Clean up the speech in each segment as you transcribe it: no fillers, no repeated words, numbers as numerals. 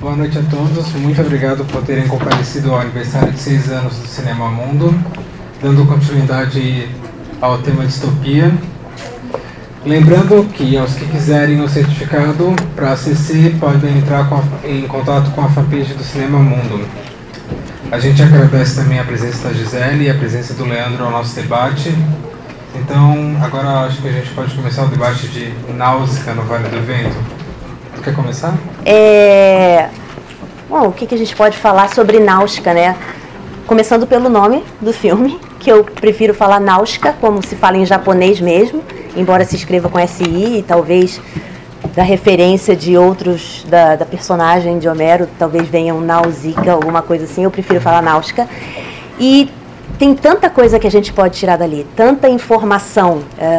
Boa noite a todos, muito obrigado por terem comparecido ao aniversário de 6 anos do Cinema Mundo, dando continuidade ao tema distopia. Lembrando que aos que quiserem o certificado para ACC podem entrar em contato com a fanpage do Cinema Mundo. A gente agradece também a presença da Gisele e a presença do Leandro ao nosso debate. Então, agora acho que a gente pode começar o debate de Náusea no Vale do Vento. Quer começar? Bom, o que a gente pode falar sobre Náusea, né? Começando pelo nome do filme, que eu prefiro falar Náusea, como se fala em japonês mesmo, embora se escreva com SI, e talvez da referência de outros, da personagem de Homero, talvez venha um Nausicaa, alguma coisa assim, eu prefiro falar Náusea. E tem tanta coisa que a gente pode tirar dali, tanta informação,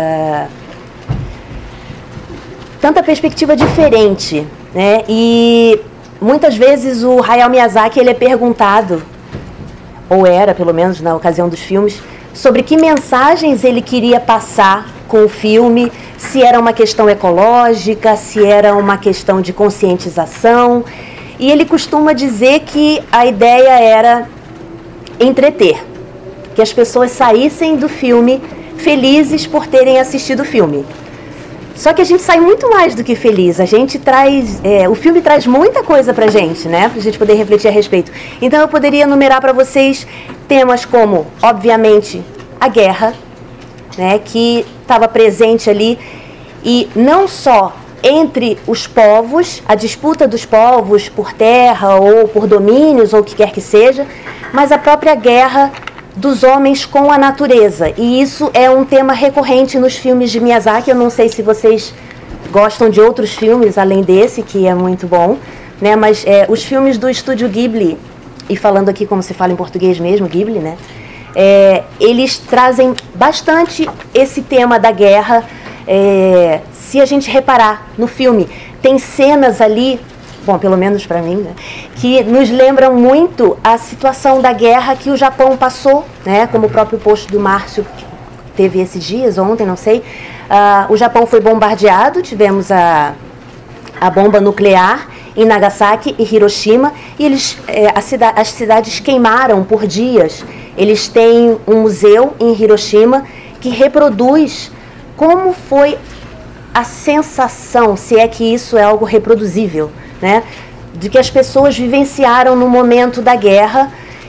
tanta perspectiva diferente, né? E muitas vezes o Hayao Miyazaki ele é perguntado, ou era pelo menos na ocasião dos filmes, sobre que mensagens ele queria passar com o filme, se era uma questão ecológica, se era uma questão de conscientização. E ele costuma dizer que a ideia era entreter, que as pessoas saíssem do filme felizes por terem assistido o filme. Só que a gente sai muito mais do que feliz. A gente traz, o filme traz muita coisa pra gente, né? Pra gente poder refletir a respeito. Então eu poderia enumerar para vocês temas como, obviamente, a guerra, né? Que estava presente ali, e não só entre os povos, a disputa dos povos por terra ou por domínios ou o que quer que seja, mas a própria guerra dos homens com a natureza. E isso é um tema recorrente nos filmes de Miyazaki. Eu não sei se vocês gostam de outros filmes além desse, que é muito bom, né? Mas os filmes do estúdio Ghibli, e falando aqui como se fala em português mesmo, Ghibli, né? Eles trazem bastante esse tema da guerra. Se a gente reparar no filme, tem cenas ali, bom, pelo menos para mim, né, que nos lembram muito a situação da guerra que o Japão passou, né, como o próprio post do Márcio teve esses dias, ontem, não sei. O Japão foi bombardeado, tivemos a bomba nuclear em Nagasaki e Hiroshima, e as cidades queimaram por dias. Eles têm um museu em Hiroshima que reproduz como foi a sensação, se é que isso é algo reproduzível, né, de que as pessoas vivenciaram no momento da guerra.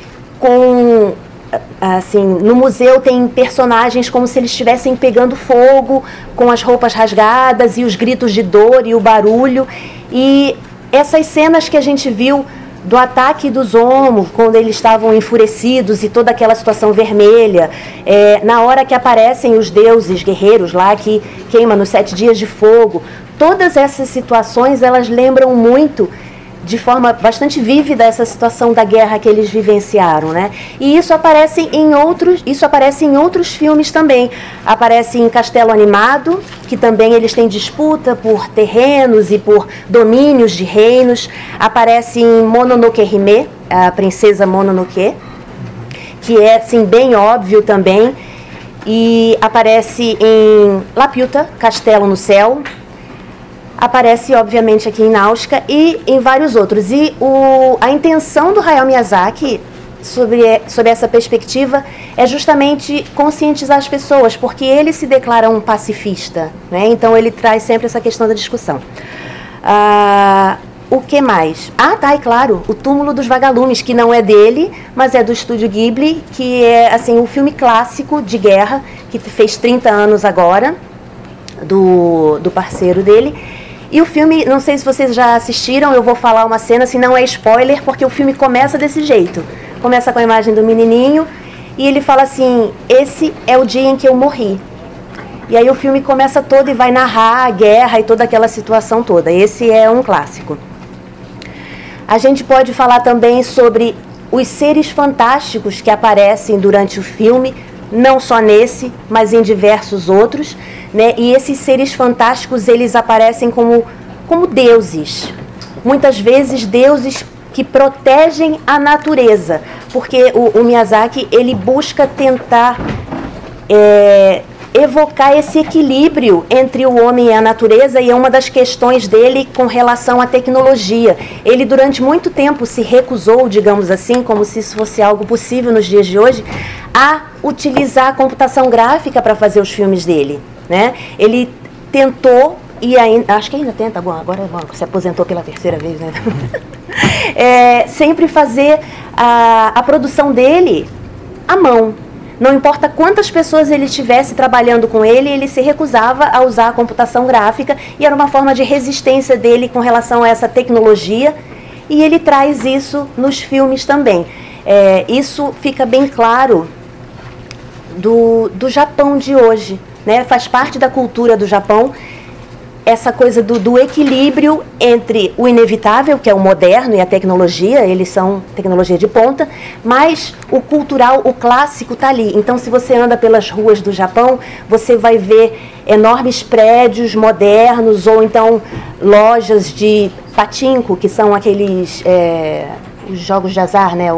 No museu tem personagens como se eles estivessem pegando fogo, com as roupas rasgadas e os gritos de dor e o barulho. E essas cenas que a gente viu do ataque dos Zomo, quando eles estavam enfurecidos e toda aquela situação vermelha, na hora que aparecem os deuses guerreiros lá que queimam nos 7 dias de fogo, todas essas situações elas lembram muito, de forma bastante vívida, essa situação da guerra que eles vivenciaram, né? E isso aparece em outros filmes também. Aparece em Castelo Animado, que também eles têm disputa por terrenos e por domínios de reinos. Aparece em Mononoke Hime, a princesa Mononoke, que é assim bem óbvio também. E aparece em Laputa, Castelo no Céu. Aparece, obviamente, aqui em Náusea e em vários outros. E a intenção do Hayao Miyazaki sobre essa perspectiva é justamente conscientizar as pessoas, porque ele se declara um pacifista, né? Então ele traz sempre essa questão da discussão. O que mais? E claro, o Túmulo dos Vagalumes, que não é dele, mas é do estúdio Ghibli, que é assim, um filme clássico de guerra, que fez 30 anos agora, do parceiro dele. E o filme, não sei se vocês já assistiram, eu vou falar uma cena, se não é spoiler, porque o filme começa desse jeito. Começa com a imagem do menininho e ele fala assim: esse é o dia em que eu morri. E aí o filme começa todo e vai narrar a guerra e toda aquela situação toda. Esse é um clássico. A gente pode falar também sobre os seres fantásticos que aparecem durante o filme, não só nesse, mas em diversos outros, né? E esses seres fantásticos, eles aparecem como deuses. Muitas vezes deuses que protegem a natureza, porque o Miyazaki, ele busca tentar evocar esse equilíbrio entre o homem e a natureza, e é uma das questões dele com relação à tecnologia. Ele durante muito tempo se recusou, digamos assim, como se isso fosse algo possível nos dias de hoje, a utilizar a computação gráfica para fazer os filmes dele, né? Ele tentou, e ainda, acho que ainda tenta, agora se aposentou pela terceira vez, né? Sempre fazer a produção dele à mão. Não importa quantas pessoas ele estivesse trabalhando com ele, ele se recusava a usar a computação gráfica, e era uma forma de resistência dele com relação a essa tecnologia, e ele traz isso nos filmes também. Isso fica bem claro do Japão de hoje, né? Faz parte da cultura do Japão essa coisa do equilíbrio entre o inevitável, que é o moderno, e a tecnologia, eles são tecnologia de ponta, mas o cultural, o clássico está ali. Então, se você anda pelas ruas do Japão, você vai ver enormes prédios modernos, ou então lojas de pachinko, que são aqueles os jogos de azar, né?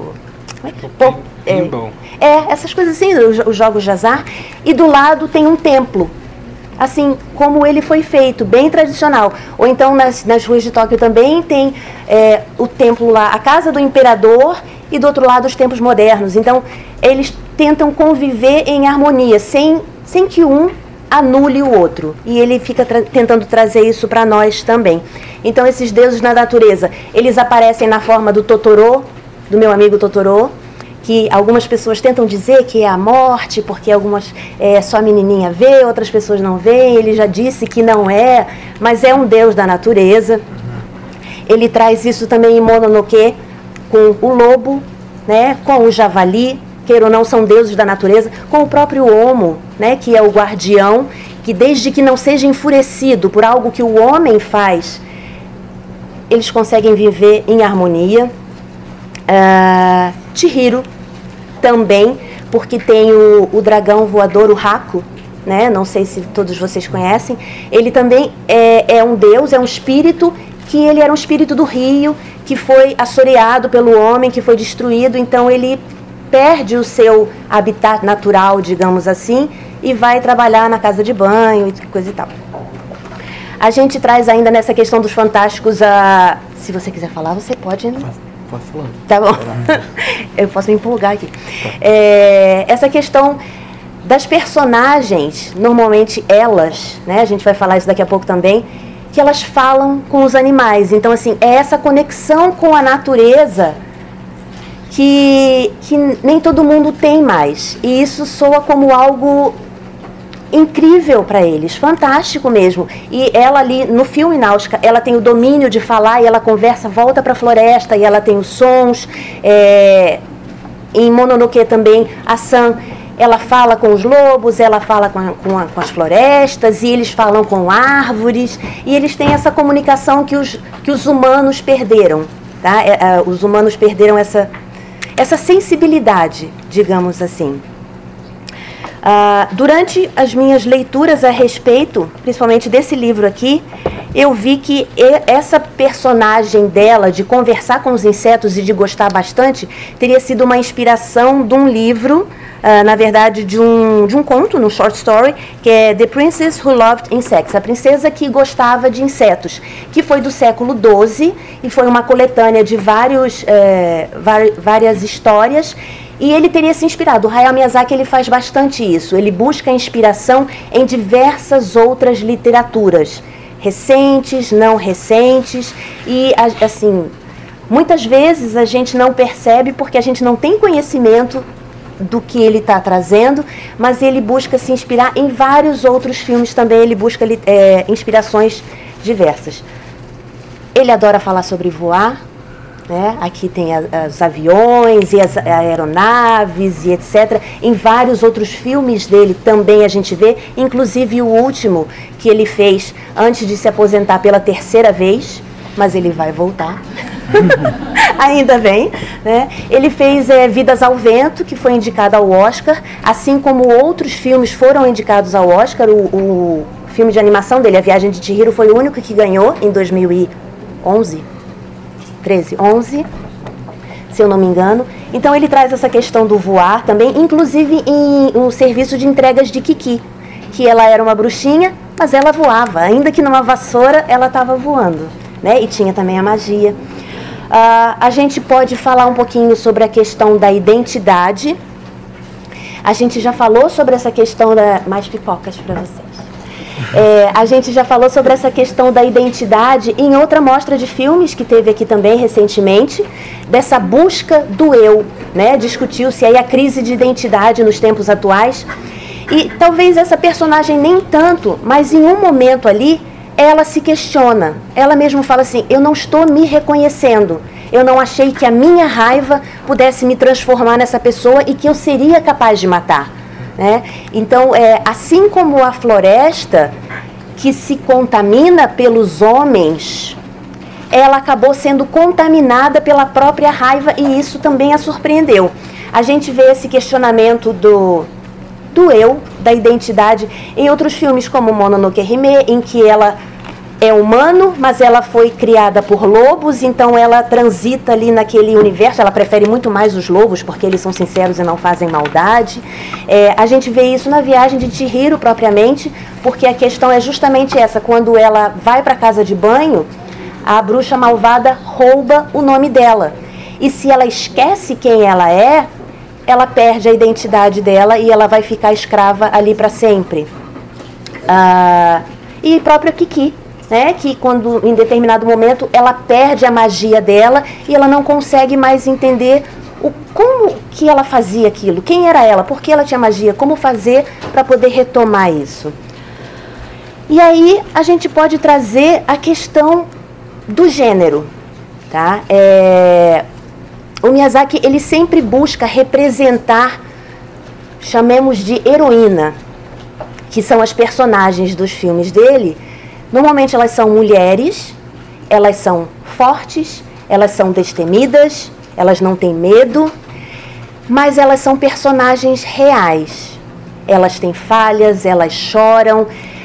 Essas coisas assim, os jogos de azar, e do lado tem um templo, assim como ele foi feito, bem tradicional. Ou então nas ruas de Tóquio também tem o templo lá, a casa do imperador, e do outro lado os templos modernos. Então eles tentam conviver em harmonia, sem que um anule o outro. E ele fica tentando trazer isso para nós também. Então esses deuses na natureza, eles aparecem na forma do Totoro, do meu amigo Totoro, que algumas pessoas tentam dizer que é a morte, porque algumas só a menininha vê, outras pessoas não veem. Ele já disse que não é, mas é um deus da natureza. Ele traz isso também em Mononoke, com o lobo, né, com o javali, queira ou não, são deuses da natureza, com o próprio Omo, né, que é o guardião, que desde que não seja enfurecido por algo que o homem faz, eles conseguem viver em harmonia. Chihiro também, porque tem o dragão voador, o Haku, né? Não sei se todos vocês conhecem. Ele também é um deus, é um espírito, que ele era um espírito do rio, que foi assoreado pelo homem, que foi destruído. Então ele perde o seu habitat natural, digamos assim, e vai trabalhar na casa de banho e coisa e tal. A gente traz ainda nessa questão dos fantásticos, se você quiser falar, você pode, né? Pode falar. Tá bom. Eu posso me empolgar aqui. Essa questão das personagens, normalmente elas, né, a gente vai falar isso daqui a pouco também, que elas falam com os animais. Então, assim, é essa conexão com a natureza que nem todo mundo tem mais. E isso soa como algo incrível para eles, fantástico mesmo. E ela ali no filme Náusica, ela tem o domínio de falar, e ela conversa, volta para a floresta, e ela tem os sons. Em Mononoke também, a San, ela fala com os lobos, ela fala com as florestas, e eles falam com árvores, e eles têm essa comunicação que os humanos perderam, tá? Os humanos perderam essa sensibilidade, digamos assim. Durante as minhas leituras a respeito, principalmente desse livro aqui, eu vi que essa personagem dela, de conversar com os insetos e de gostar bastante, teria sido uma inspiração de um livro, na verdade de um conto, num short story, que é The Princess Who Loved Insects, a princesa que gostava de insetos, que foi do século XII, e foi uma coletânea de várias histórias. E ele teria se inspirado. O Hayao Miyazaki, ele faz bastante isso. Ele busca inspiração em diversas outras literaturas, recentes, não recentes. E, assim, muitas vezes a gente não percebe porque a gente não tem conhecimento do que ele está trazendo, mas ele busca se inspirar em vários outros filmes também. Ele busca inspirações diversas. Ele adora falar sobre voar. Né? Aqui tem os aviões e as aeronaves e etc. Em vários outros filmes dele também a gente vê, inclusive o último que ele fez antes de se aposentar pela terceira vez, mas ele vai voltar. Ainda bem, né? Ele fez Vidas ao Vento, que foi indicado ao Oscar, assim como outros filmes foram indicados ao Oscar. O filme de animação dele, A Viagem de Chihiro, foi o único que ganhou em 2011. se eu não me engano. Então ele traz essa questão do voar também, inclusive em um serviço de entregas de Kiki, que ela era uma bruxinha, mas ela voava, ainda que numa vassoura ela estava voando, né? E tinha também a magia. A gente pode falar um pouquinho sobre a questão da identidade. A gente já falou sobre essa questão da... Mais pipocas para vocês. A gente já falou sobre essa questão da identidade em outra mostra de filmes que teve aqui também recentemente, dessa busca do eu, né? Discutiu-se aí a crise de identidade nos tempos atuais. E talvez essa personagem nem tanto, mas em um momento ali, ela se questiona. Ela mesma fala assim, eu não estou me reconhecendo. Eu não achei que a minha raiva pudesse me transformar nessa pessoa e que eu seria capaz de matar. Né? Então, assim como a floresta que se contamina pelos homens, ela acabou sendo contaminada pela própria raiva e isso também a surpreendeu. A gente vê esse questionamento do eu, da identidade, em outros filmes como Mononoke Hime, em que ela é humano, mas ela foi criada por lobos, então ela transita ali naquele universo, ela prefere muito mais os lobos, porque eles são sinceros e não fazem maldade. A gente vê isso na Viagem de Chihiro, propriamente, porque a questão é justamente essa, quando ela vai para a casa de banho, a bruxa malvada rouba o nome dela. E se ela esquece quem ela é, ela perde a identidade dela e ela vai ficar escrava ali para sempre. E própria Kiki, né, que quando em determinado momento ela perde a magia dela e ela não consegue mais entender como que ela fazia aquilo, quem era ela, por que ela tinha magia, como fazer para poder retomar isso. E aí a gente pode trazer a questão do gênero, tá? O Miyazaki, ele sempre busca representar, chamemos de heroína, que são as personagens dos filmes dele. Normalmente elas são mulheres, elas são fortes, elas são destemidas, elas não têm medo, mas elas são personagens reais. Elas têm falhas, elas choram,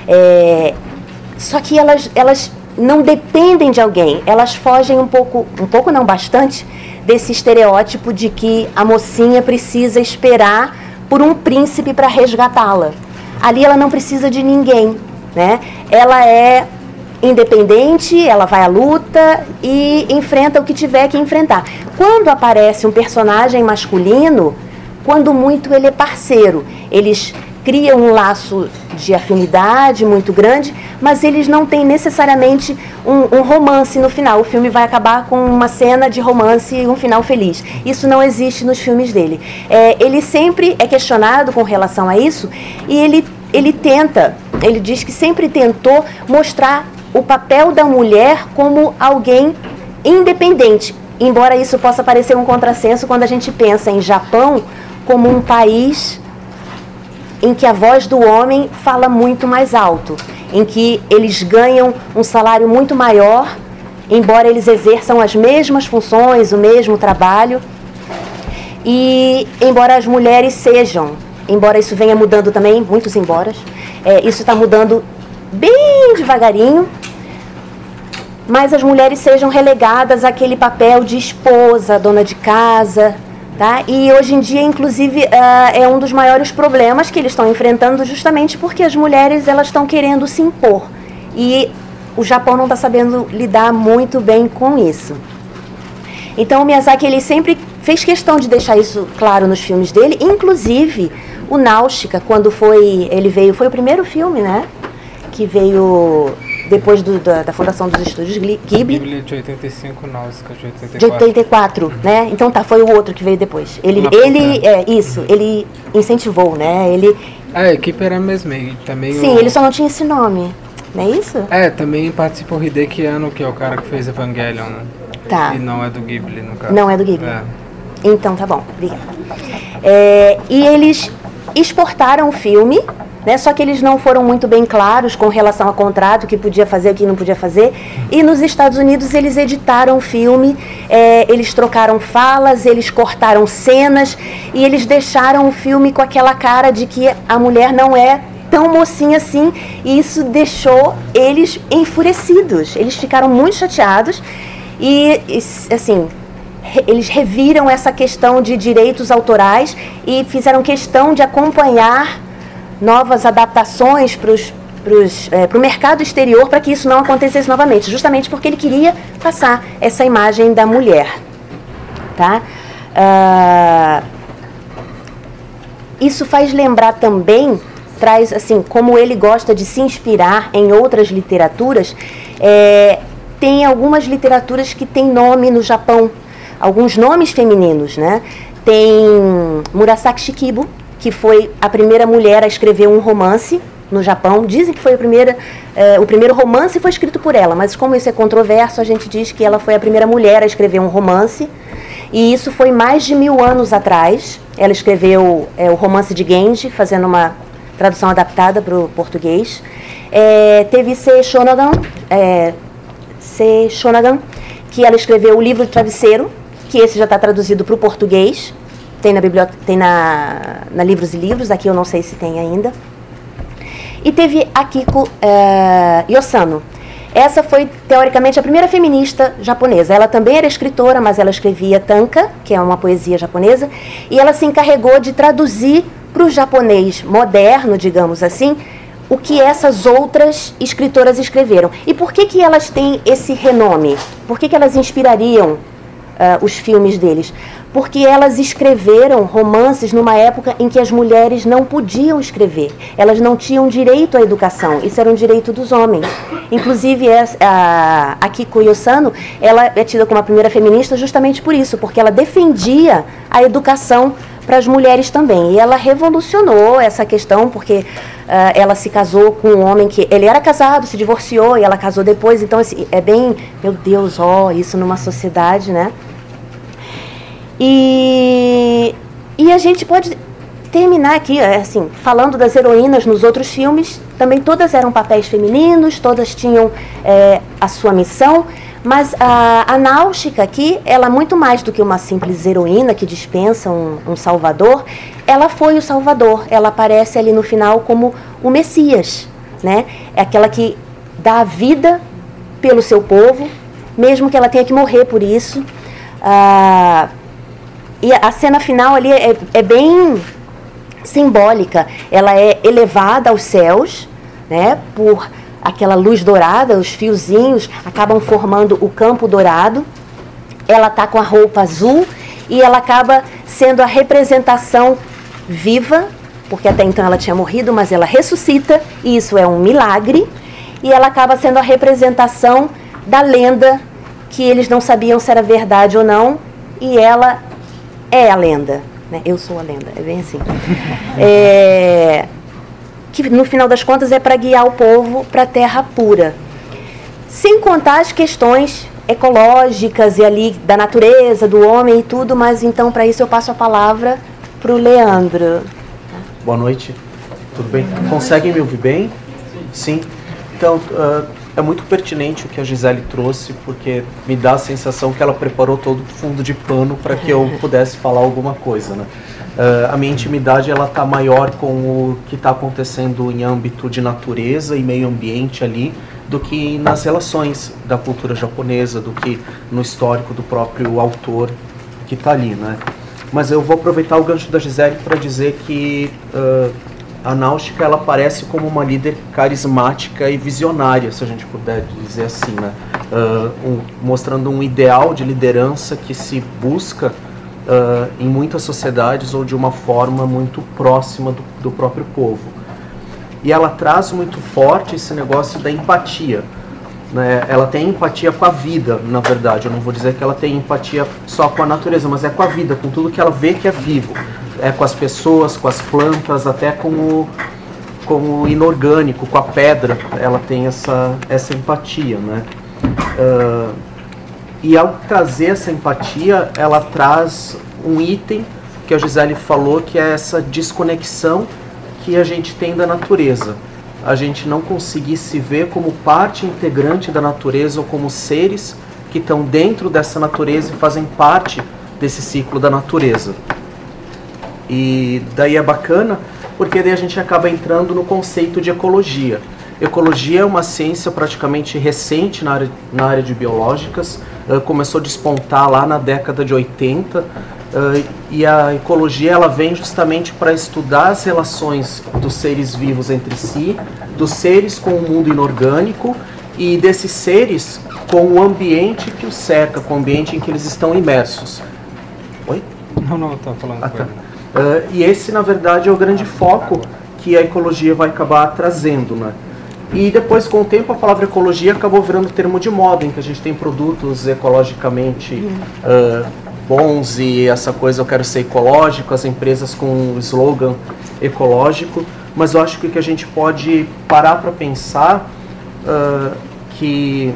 só que elas não dependem de alguém, elas fogem um pouco não, bastante, desse estereótipo de que a mocinha precisa esperar por um príncipe para resgatá-la. Ali ela não precisa de ninguém. Né? Ela é independente, ela vai à luta e enfrenta o que tiver que enfrentar. Quando aparece um personagem masculino, quando muito ele é parceiro, eles criam um laço de afinidade muito grande, mas eles não têm necessariamente um romance no final. O filme vai acabar com uma cena de romance e um final feliz. Isso não existe nos filmes dele. Ele sempre é questionado com relação a isso e ele diz que sempre tentou mostrar o papel da mulher como alguém independente, embora isso possa parecer um contrassenso quando a gente pensa em Japão como um país em que a voz do homem fala muito mais alto, em que eles ganham um salário muito maior, embora eles exerçam as mesmas funções, o mesmo trabalho, e embora as mulheres sejam, embora isso venha mudando também, muitos emboras, isso está mudando bem devagarinho, mas as mulheres sejam relegadas àquele papel de esposa, dona de casa, tá? E hoje em dia, inclusive, é um dos maiores problemas que eles estão enfrentando, justamente porque as mulheres elas estão querendo se impor. E o Japão não está sabendo lidar muito bem com isso. Então o Miyazaki ele sempre fez questão de deixar isso claro nos filmes dele, inclusive o Náusica, quando ele veio, foi o primeiro filme, né? Que veio depois da fundação dos estúdios Ghibli. Ghibli de 85, Náusica de 84. De 84, né? Então tá, foi o outro que veio depois. Ele incentivou, né? A equipe era a mesma. Também sim, ele só não tinha esse nome, não é isso? Também participou Hideki Anno, que é o cara que fez Evangelion, né? Tá. E não é do Ghibli, no caso. Não é do Ghibli. Então tá bom, obrigada. E eles exportaram o filme, né? Só que eles não foram muito bem claros com relação ao contrato, o que podia fazer, o que não podia fazer. E nos Estados Unidos eles editaram o filme, eles trocaram falas, eles cortaram cenas e eles deixaram o filme com aquela cara de que a mulher não é tão mocinha assim, e isso deixou eles enfurecidos. Eles ficaram muito chateados e assim, eles reviram essa questão de direitos autorais e fizeram questão de acompanhar novas adaptações para o mercado exterior, para que isso não acontecesse novamente, justamente porque ele queria passar essa imagem da mulher. Tá? Isso faz lembrar também, traz assim, como ele gosta de se inspirar em outras literaturas, tem algumas literaturas que têm nome no Japão, alguns nomes femininos, né? Tem Murasaki Shikibu, que foi a primeira mulher a escrever um romance no Japão. Dizem que foi a primeira, o primeiro romance foi escrito por ela, mas como isso é controverso, a gente diz que ela foi a primeira mulher a escrever um romance, e isso foi mais de 1000 anos atrás. Ela escreveu o romance de Genji, fazendo uma tradução adaptada para o português. Teve C. Shonagan, que ela escreveu o livro de travesseiro, que esse já está traduzido para o português, tem na biblioteca, tem na Livros e Livros, aqui eu não sei se tem ainda. E teve Akiko Yosano. Essa foi, teoricamente, a primeira feminista japonesa. Ela também era escritora, mas ela escrevia tanka, que é uma poesia japonesa, e ela se encarregou de traduzir para o japonês moderno, digamos assim, o que essas outras escritoras escreveram. E por que elas têm esse renome? Por que elas inspirariam os filmes deles? Porque elas escreveram romances numa época em que as mulheres não podiam escrever. Elas não tinham direito à educação. Isso era um direito dos homens. Inclusive, a Akiko Yosano, ela é tida como a primeira feminista justamente por isso, porque ela defendia a educação para as mulheres também. E ela revolucionou essa questão, porque ela se casou com um homem que... Ele era casado, se divorciou, e ela casou depois. Então, assim, é bem... Meu Deus, isso numa sociedade, né? E a gente pode terminar aqui, assim, falando das heroínas nos outros filmes. Também todas eram papéis femininos, todas tinham a sua missão. Mas a Náusica aqui, ela muito mais do que uma simples heroína que dispensa um salvador, ela foi o salvador. Ela aparece ali no final como o Messias, né? É aquela que dá a vida pelo seu povo, mesmo que ela tenha que morrer por isso. E a cena final ali é bem simbólica. Ela é elevada aos céus, né, por aquela luz dourada, os fiozinhos acabam formando o campo dourado. Ela está com a roupa azul e ela acaba sendo a representação viva, porque até então ela tinha morrido, mas ela ressuscita, e isso é um milagre. E ela acaba sendo a representação da lenda, que eles não sabiam se era verdade ou não, e ela é a lenda, né? Eu sou a lenda, é bem assim. Que no final das contas é para guiar o povo para a terra pura. Sem contar as questões ecológicas e ali da natureza, do homem e tudo, mas então para isso eu passo a palavra para o Leandro. Boa noite, tudo bem? Conseguem me ouvir bem? Sim. Então, é muito pertinente o que a Gisele trouxe, porque me dá a sensação que ela preparou todo o fundo de pano para que eu pudesse falar alguma coisa, né? A minha intimidade está maior com o que está acontecendo em âmbito de natureza e meio ambiente ali, do que nas relações da cultura japonesa, do que no histórico do próprio autor que está ali, né? Mas eu vou aproveitar o gancho da Gisele para dizer que a Náusica, ela aparece como uma líder carismática e visionária, se a gente puder dizer assim, né? Mostrando um ideal de liderança que se busca em muitas sociedades, ou de uma forma muito próxima do próprio povo. E ela traz muito forte esse negócio da empatia, né? Ela tem empatia com a vida, na verdade. Eu não vou dizer que ela tem empatia só com a natureza, mas é com a vida, com tudo que ela vê que é vivo. É com as pessoas, com as plantas, até com o inorgânico, com a pedra. Ela tem essa empatia, né? E ao trazer essa empatia, ela traz um item que a Gisele falou, que é essa desconexão que a gente tem da natureza. A gente não conseguir se ver como parte integrante da natureza, ou como seres que estão dentro dessa natureza e fazem parte desse ciclo da natureza. E daí é bacana, porque daí a gente acaba entrando no conceito de ecologia. Ecologia é uma ciência praticamente recente na área de biológicas. começou a despontar lá na década de 80, e a ecologia ela vem justamente para estudar as relações dos seres vivos entre si, dos seres com o mundo inorgânico e desses seres com o ambiente que os cerca, com o ambiente em que eles estão imersos. Oi? Não, eu estava falando com ele. E esse, na verdade, é o grande foco que a ecologia vai acabar trazendo, né? E depois, com o tempo, a palavra ecologia acabou virando termo de moda, em que a gente tem produtos ecologicamente bons e essa coisa, eu quero ser ecológico, as empresas com o slogan ecológico, mas eu acho que o que a gente pode parar para pensar que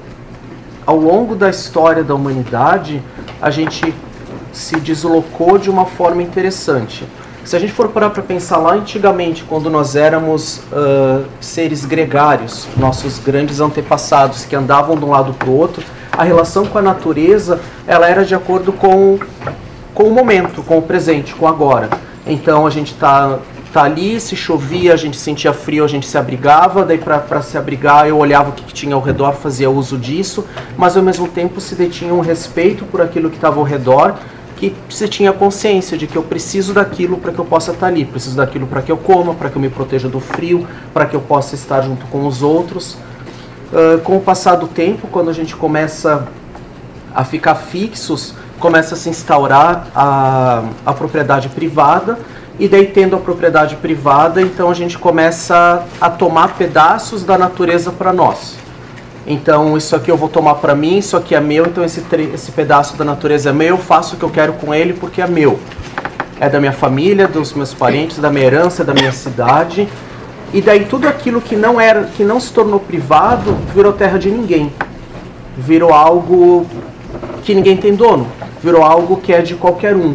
ao longo da história da humanidade, a gente se deslocou de uma forma interessante. Se a gente for parar para pensar lá antigamente, quando nós éramos seres gregários, nossos grandes antepassados que andavam de um lado para o outro, a relação com a natureza ela era de acordo com o momento, com o presente, com o agora. Então a gente tá ali, se chovia, a gente sentia frio, a gente se abrigava, daí para se abrigar eu olhava o que tinha ao redor, fazia uso disso, mas ao mesmo tempo se detinha um respeito por aquilo que estava ao redor, que você tinha consciência de que eu preciso daquilo para que eu possa estar ali, preciso daquilo para que eu coma, para que eu me proteja do frio, para que eu possa estar junto com os outros. Com o passar do tempo, quando a gente começa a ficar fixos, começa a se instaurar a propriedade privada, e daí tendo a propriedade privada, então a gente começa a tomar pedaços da natureza para nós. Então, isso aqui eu vou tomar para mim, isso aqui é meu, então esse pedaço da natureza é meu, eu faço o que eu quero com ele porque é meu. É da minha família, dos meus parentes, da minha herança, da minha cidade. E daí tudo aquilo que não se tornou privado, virou terra de ninguém. Virou algo que ninguém tem dono. Virou algo que é de qualquer um.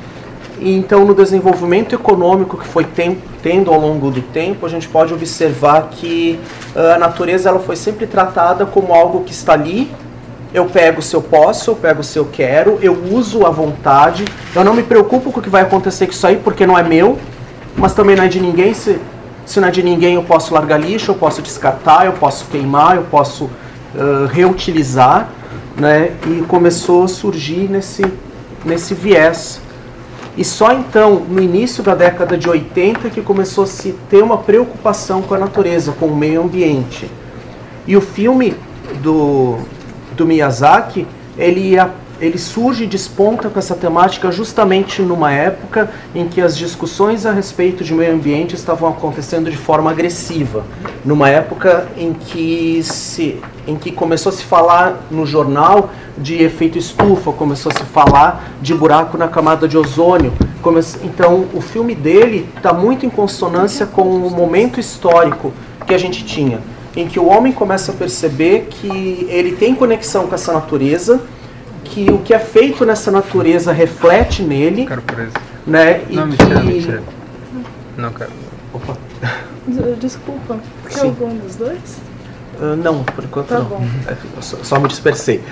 E então, no desenvolvimento econômico que foi tendo ao longo do tempo, a gente pode observar que a natureza ela foi sempre tratada como algo que está ali, eu pego se eu posso, eu pego se eu quero, eu uso à vontade, eu não me preocupo com o que vai acontecer com isso aí, porque não é meu, mas também não é de ninguém, se não é de ninguém eu posso largar lixo, eu posso descartar, eu posso queimar, eu posso reutilizar, né? E começou a surgir nesse viés. E só então, no início da década de 80, que começou a se ter uma preocupação com a natureza, com o meio ambiente. E o filme do Miyazaki, ele surge e desponta com essa temática justamente numa época em que as discussões a respeito de meio ambiente estavam acontecendo de forma agressiva. Numa época em que começou a se falar no jornal de efeito estufa, começou a se falar de buraco na camada de ozônio. Então, o filme dele está muito em consonância com o momento histórico que a gente tinha, em que o homem começa a perceber que ele tem conexão com essa natureza, que o que é feito nessa natureza reflete nele. Quero preso. Né? Não, mentira. Não quero. Opa. Desculpa. Quer algum dos dois? Não, por enquanto tá não. Bom. Só me dispersei.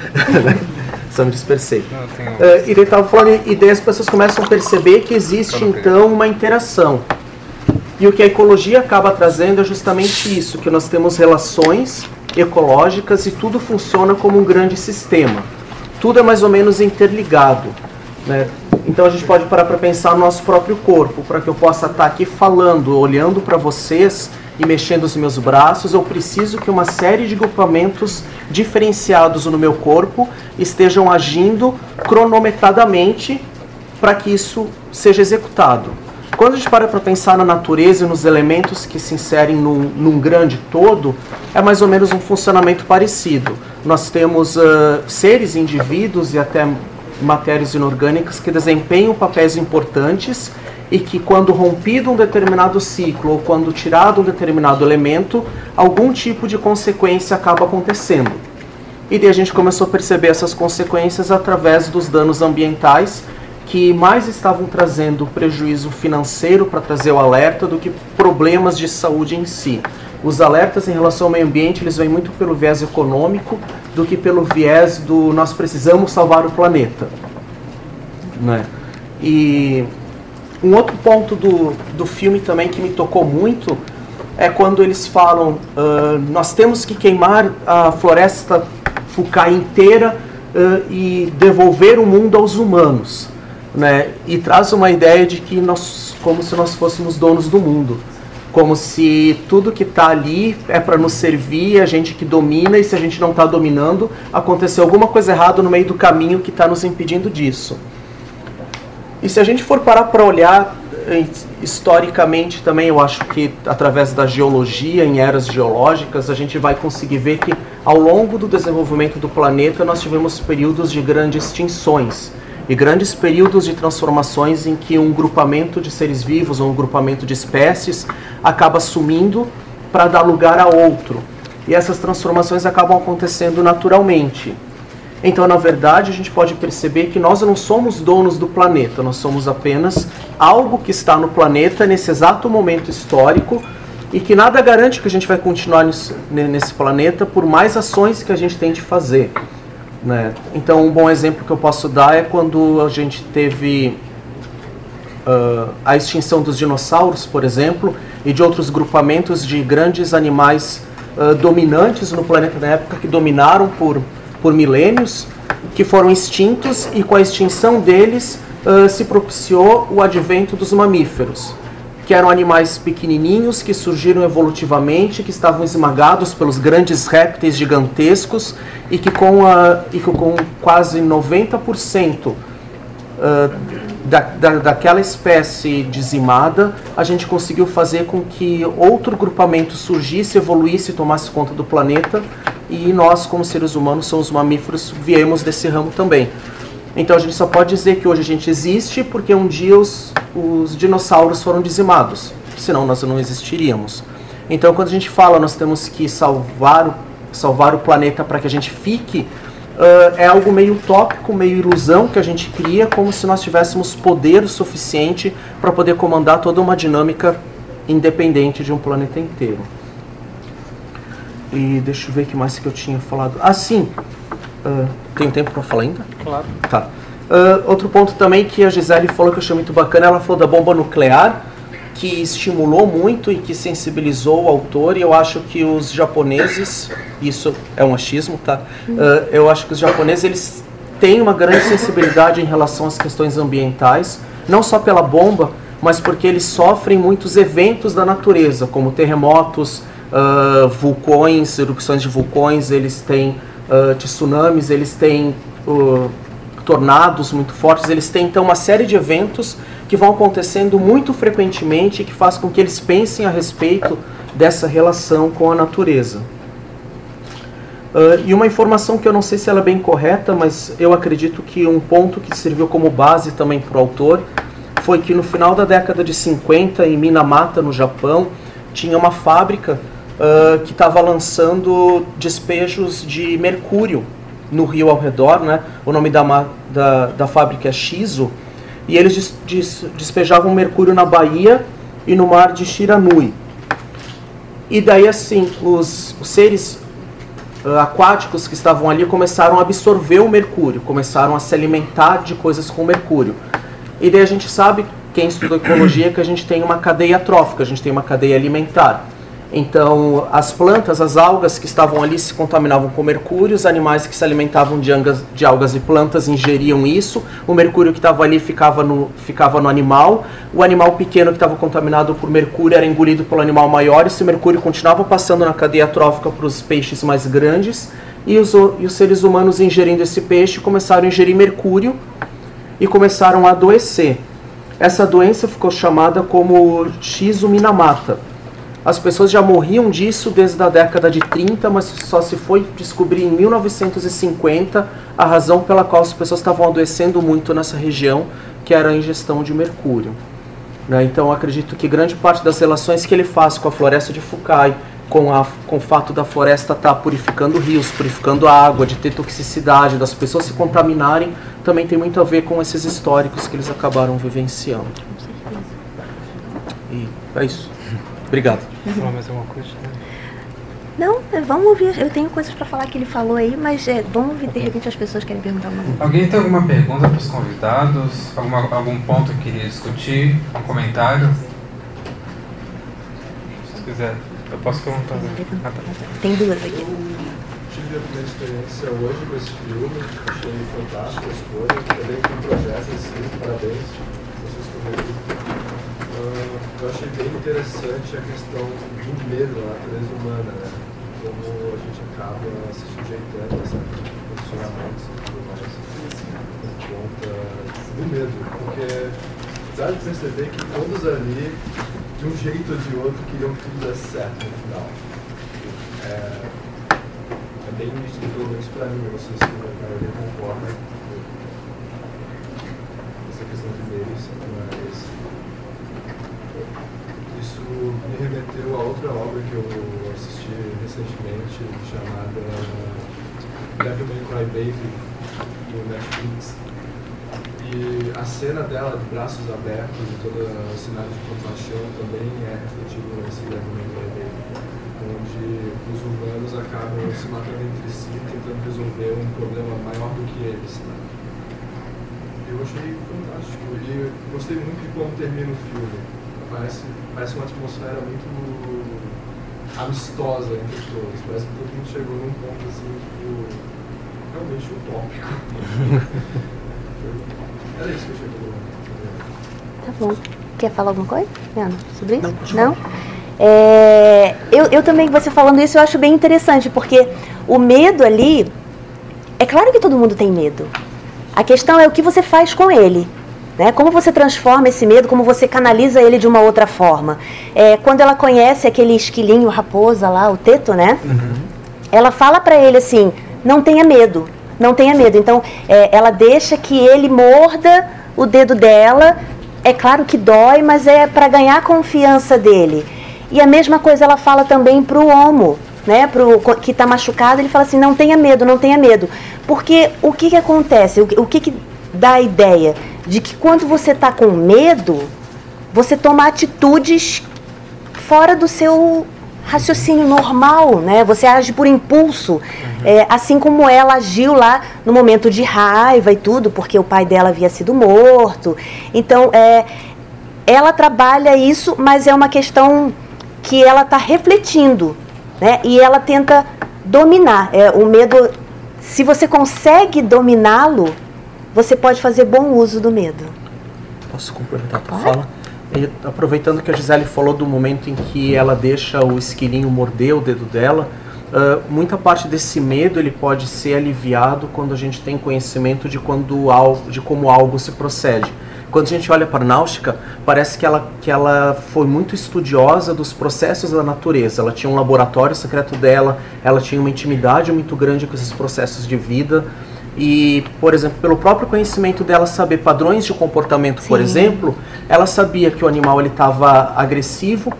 Só me dispersei. Não, e daí estava falando, e daí as pessoas começam a perceber que existe então uma interação. E o que a ecologia acaba trazendo é justamente isso, que nós temos relações ecológicas e tudo funciona como um grande sistema. Tudo é mais ou menos interligado, né? Então a gente pode parar para pensar no nosso próprio corpo. Para que eu possa estar aqui falando, olhando para vocês e mexendo os meus braços, eu preciso que uma série de equipamentos diferenciados no meu corpo estejam agindo cronometradamente para que isso seja executado. Quando a gente para pensar na natureza e nos elementos que se inserem num grande todo, é mais ou menos um funcionamento parecido. Nós temos seres, indivíduos e até matérias inorgânicas que desempenham papéis importantes e que, quando rompido um determinado ciclo ou quando tirado um determinado elemento, algum tipo de consequência acaba acontecendo. E daí a gente começou a perceber essas consequências através dos danos ambientais, que mais estavam trazendo prejuízo financeiro para trazer o alerta do que problemas de saúde em si. Os alertas em relação ao meio ambiente, eles vêm muito pelo viés econômico do que pelo viés do nós precisamos salvar o planeta, né? E um outro ponto do filme também que me tocou muito é quando eles falam nós temos que queimar a floresta Fukai inteira e devolver o mundo aos humanos, né? E traz uma ideia de que nós, como se nós fôssemos donos do mundo, como se tudo que está ali é para nos servir, a gente que domina, e se a gente não está dominando, aconteceu alguma coisa errada no meio do caminho que está nos impedindo disso. E se a gente for parar para olhar historicamente também, eu acho que através da geologia, em eras geológicas, a gente vai conseguir ver que ao longo do desenvolvimento do planeta nós tivemos períodos de grandes extinções e grandes períodos de transformações em que um grupamento de seres vivos ou um grupamento de espécies acaba sumindo para dar lugar a outro. E essas transformações acabam acontecendo naturalmente. Então, na verdade, a gente pode perceber que nós não somos donos do planeta, nós somos apenas algo que está no planeta nesse exato momento histórico e que nada garante que a gente vai continuar nesse planeta por mais ações que a gente tente fazer, né? Então, um bom exemplo que eu posso dar é quando a gente teve a extinção dos dinossauros, por exemplo, e de outros grupamentos de grandes animais dominantes no planeta na época, que dominaram por milênios, que foram extintos, e com a extinção deles se propiciou o advento dos mamíferos, que eram animais pequenininhos, que surgiram evolutivamente, que estavam esmagados pelos grandes répteis gigantescos, e que com quase 90% daquela espécie dizimada, a gente conseguiu fazer com que outro grupamento surgisse, evoluísse e tomasse conta do planeta, e nós, como seres humanos, somos mamíferos, viemos desse ramo também. Então a gente só pode dizer que hoje a gente existe porque um dia os dinossauros foram dizimados, senão nós não existiríamos. Então quando a gente fala nós temos que salvar o planeta para que a gente fique, é algo meio utópico, meio ilusão que a gente cria, como se nós tivéssemos poder suficiente para poder comandar toda uma dinâmica independente de um planeta inteiro. E deixa eu ver o que mais que eu tinha falado. Ah, sim. Tem tempo para falar ainda? Claro. Tá. Outro ponto também que a Gisele falou que eu achei muito bacana, ela falou da bomba nuclear, que estimulou muito e que sensibilizou o autor, e eu acho que os japoneses, isso é um achismo, tá? Eu acho que os japoneses, eles têm uma grande sensibilidade em relação às questões ambientais, não só pela bomba, mas porque eles sofrem muitos eventos da natureza, como terremotos, vulcões, erupções de vulcões, eles têm tsunamis, eles têm tornados muito fortes, eles têm então uma série de eventos que vão acontecendo muito frequentemente e que faz com que eles pensem a respeito dessa relação com a natureza. E uma informação que eu não sei se ela é bem correta, mas eu acredito que um ponto que serviu como base também para o autor foi que no final da década de 50, em Minamata, no Japão, tinha uma fábrica que estava lançando despejos de mercúrio no rio ao redor, né? O nome da fábrica é Shizu, e eles despejavam mercúrio na Bahia e no mar de Shiranui. E daí, assim, os seres aquáticos que estavam ali começaram a absorver o mercúrio, começaram a se alimentar de coisas com mercúrio. E daí a gente sabe, quem estuda ecologia, que a gente tem uma cadeia trófica, a gente tem uma cadeia alimentar. Então, as plantas, as algas que estavam ali se contaminavam com mercúrio, os animais que se alimentavam de algas e plantas ingeriam isso, o mercúrio que estava ali ficava no animal, o animal pequeno que estava contaminado por mercúrio era engolido pelo animal maior, esse mercúrio continuava passando na cadeia trófica para os peixes mais grandes, e os seres humanos ingerindo esse peixe começaram a ingerir mercúrio e começaram a adoecer. Essa doença ficou chamada como Shizu Minamata. As pessoas já morriam disso desde a década de 30, mas só se foi descobrir em 1950 a razão pela qual as pessoas estavam adoecendo muito nessa região, que era a ingestão de mercúrio. Então, acredito que grande parte das relações que ele faz com a floresta de Fukai, com o fato da floresta estar purificando rios, purificando a água, de ter toxicidade, das pessoas se contaminarem, também tem muito a ver com esses históricos que eles acabaram vivenciando. E é isso. Obrigado. Falar mais alguma coisa? Não, vamos ouvir. Eu tenho coisas para falar que ele falou aí, mas vamos ouvir, de repente as pessoas querem perguntar alguma coisa. Alguém tem alguma pergunta para os convidados? Algum ponto que queria discutir? Um comentário? Se quiser, eu posso perguntar. Tem duas aqui. tive a primeira experiência hoje com esse filme, achei fantástico a escolha, também com o projeto em si, parabéns, vocês escolheram. Eu achei bem interessante a questão do medo da natureza humana, né? Como a gente acaba se sujeitando a certos condicionamentos e tudo mais, por conta do medo, porque apesar de perceber que todos ali, de um jeito ou de outro, queriam que tudo desse certo no final. É bem nítido, pelo menos para mim, não sei se a maioria concorda com essa questão de meios, mas isso me remeteu a outra obra que eu assisti recentemente, chamada Devilman Crybaby, do Netflix. E a cena dela de braços abertos e todo o cenário de compaixão também é refletido nesse Devilman Crybaby, onde os humanos acabam se matando entre si, tentando resolver um problema maior do que eles. Né? Eu achei fantástico e gostei muito de como termina o filme. Parece uma atmosfera muito amistosa entre todos. Parece que todo mundo chegou num ponto assim, tipo, realmente utópico. Era isso que eu cheguei. Tá bom. Quer falar alguma coisa, Ana, sobre isso? Não? Eu também, você falando isso, eu acho bem interessante, porque o medo ali, é claro que todo mundo tem medo. A questão é o que você faz com ele, né? Como você transforma esse medo, como você canaliza ele de uma outra forma. Quando ela conhece aquele esquilinho raposa lá, o Teto, né? Uhum. Ela fala pra ele assim, não tenha medo, não tenha medo. Então, ela deixa que ele morda o dedo dela. É claro que dói, mas é para ganhar a confiança dele. E a mesma coisa ela fala também para o homo, né? Que está machucado, ele fala assim, não tenha medo, não tenha medo. Porque o que acontece? O que dá a ideia? De que quando você está com medo, você toma atitudes fora do seu raciocínio normal, né? Você age por impulso, assim como ela agiu lá no momento de raiva e tudo, porque o pai dela havia sido morto. Então, ela trabalha isso, mas é uma questão que ela está refletindo, né? E ela tenta dominar. O medo, se você consegue dominá-lo, você pode fazer bom uso do medo. Posso complementar a tua fala? E, aproveitando que a Gisele falou do momento em que ela deixa o esquilinho morder o dedo dela, muita parte desse medo ele pode ser aliviado quando a gente tem conhecimento de como algo se procede. Quando a gente olha para Náusica, parece que ela foi muito estudiosa dos processos da natureza. Ela tinha um laboratório secreto dela, ela tinha uma intimidade muito grande com esses processos de vida. E, por exemplo, pelo próprio conhecimento dela saber padrões de comportamento, por exemplo, ela sabia que o animal estava agressivo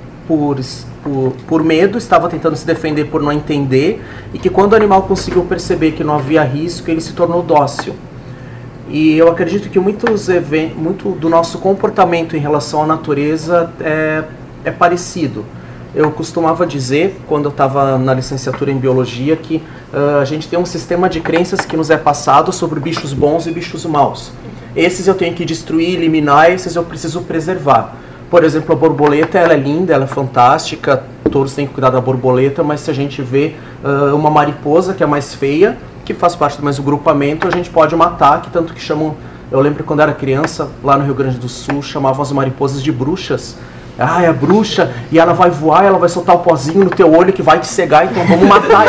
por medo, estava tentando se defender por não entender, e que quando o animal conseguiu perceber que não havia risco, ele se tornou dócil. E eu acredito que muito do nosso comportamento em relação à natureza é parecido. Eu costumava dizer, quando eu estava na licenciatura em biologia, que a gente tem um sistema de crenças que nos é passado sobre bichos bons e bichos maus. Esses eu tenho que destruir, eliminar, esses eu preciso preservar. Por exemplo, a borboleta, ela é linda, ela é fantástica, todos têm que cuidar da borboleta, mas se a gente vê uma mariposa que é mais feia, que faz parte do mesmo grupamento, a gente pode matar, que tanto que chamam... Eu lembro quando era criança, lá no Rio Grande do Sul, chamavam as mariposas de bruxas. Ah, é a bruxa, e ela vai voar, ela vai soltar o pozinho no teu olho que vai te cegar, então vamos matar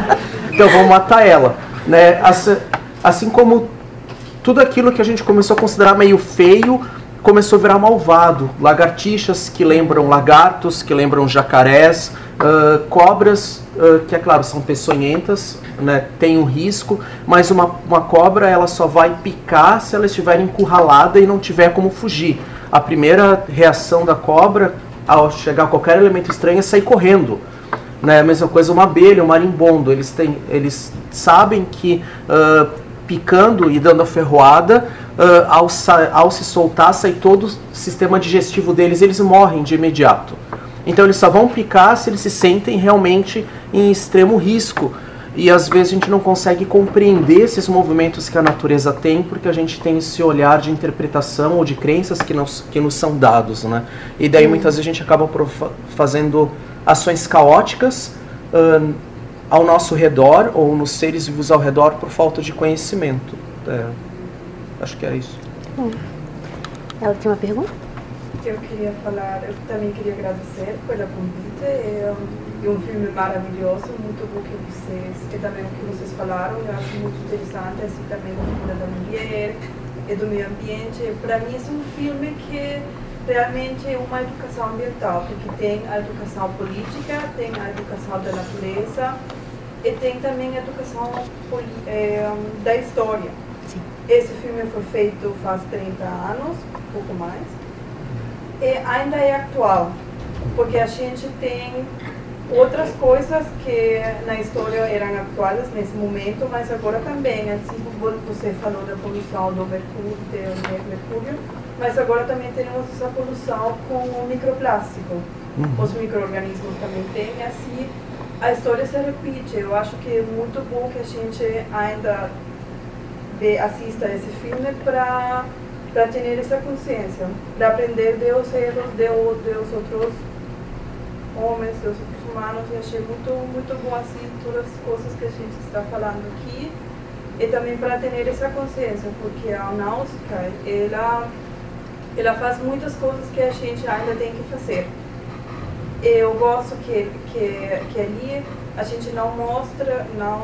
ela. Né? Assim como tudo aquilo que a gente começou a considerar meio feio, começou a virar malvado. Lagartixas que lembram lagartos, que lembram jacarés, cobras, que é claro, são peçonhentas, né? Tem um risco, mas uma cobra ela só vai picar se ela estiver encurralada e não tiver como fugir. A primeira reação da cobra, ao chegar a qualquer elemento estranho, é sair correndo. Né? A mesma coisa uma abelha, um marimbondo. Eles sabem que picando e dando a ferroada, ao se soltar, sair todo o sistema digestivo deles, eles morrem de imediato. Então eles só vão picar se eles se sentem realmente em extremo risco. E às vezes a gente não consegue compreender esses movimentos que a natureza tem, porque a gente tem esse olhar de interpretação ou de crenças que nos são dados, né? E daí muitas vezes a gente acaba fazendo ações caóticas, ao nosso redor, ou nos seres vivos ao redor, por falta de conhecimento. Acho que é isso. Ela tinha uma pergunta? Eu queria falar, eu também queria agradecer pelo convite. É um filme maravilhoso, muito bom que vocês, e também o que vocês falaram, eu acho muito interessante, assim também a figura da mulher e do meio ambiente. Para mim, esse é um filme que realmente é uma educação ambiental, porque tem a educação política, tem a educação da natureza e tem também a educação da história. Sim. Esse filme foi feito faz 30 anos, um pouco mais, e ainda é atual, porque a gente tem outras coisas que na história eram atuais nesse momento, mas agora também, assim como você falou da poluição do mercúrio, mas agora também temos essa poluição com o microplástico. Os micro-organismos também têm, e assim a história se repete. Eu acho que é muito bom que a gente ainda assista esse filme para ter essa consciência, para aprender dos erros dos outros homens, dos outros humanos. Eu achei muito bom assim todas as coisas que a gente está falando aqui, e também para ter essa consciência, porque a náutica ela faz muitas coisas que a gente ainda tem que fazer. Eu gosto que ali a gente não mostrar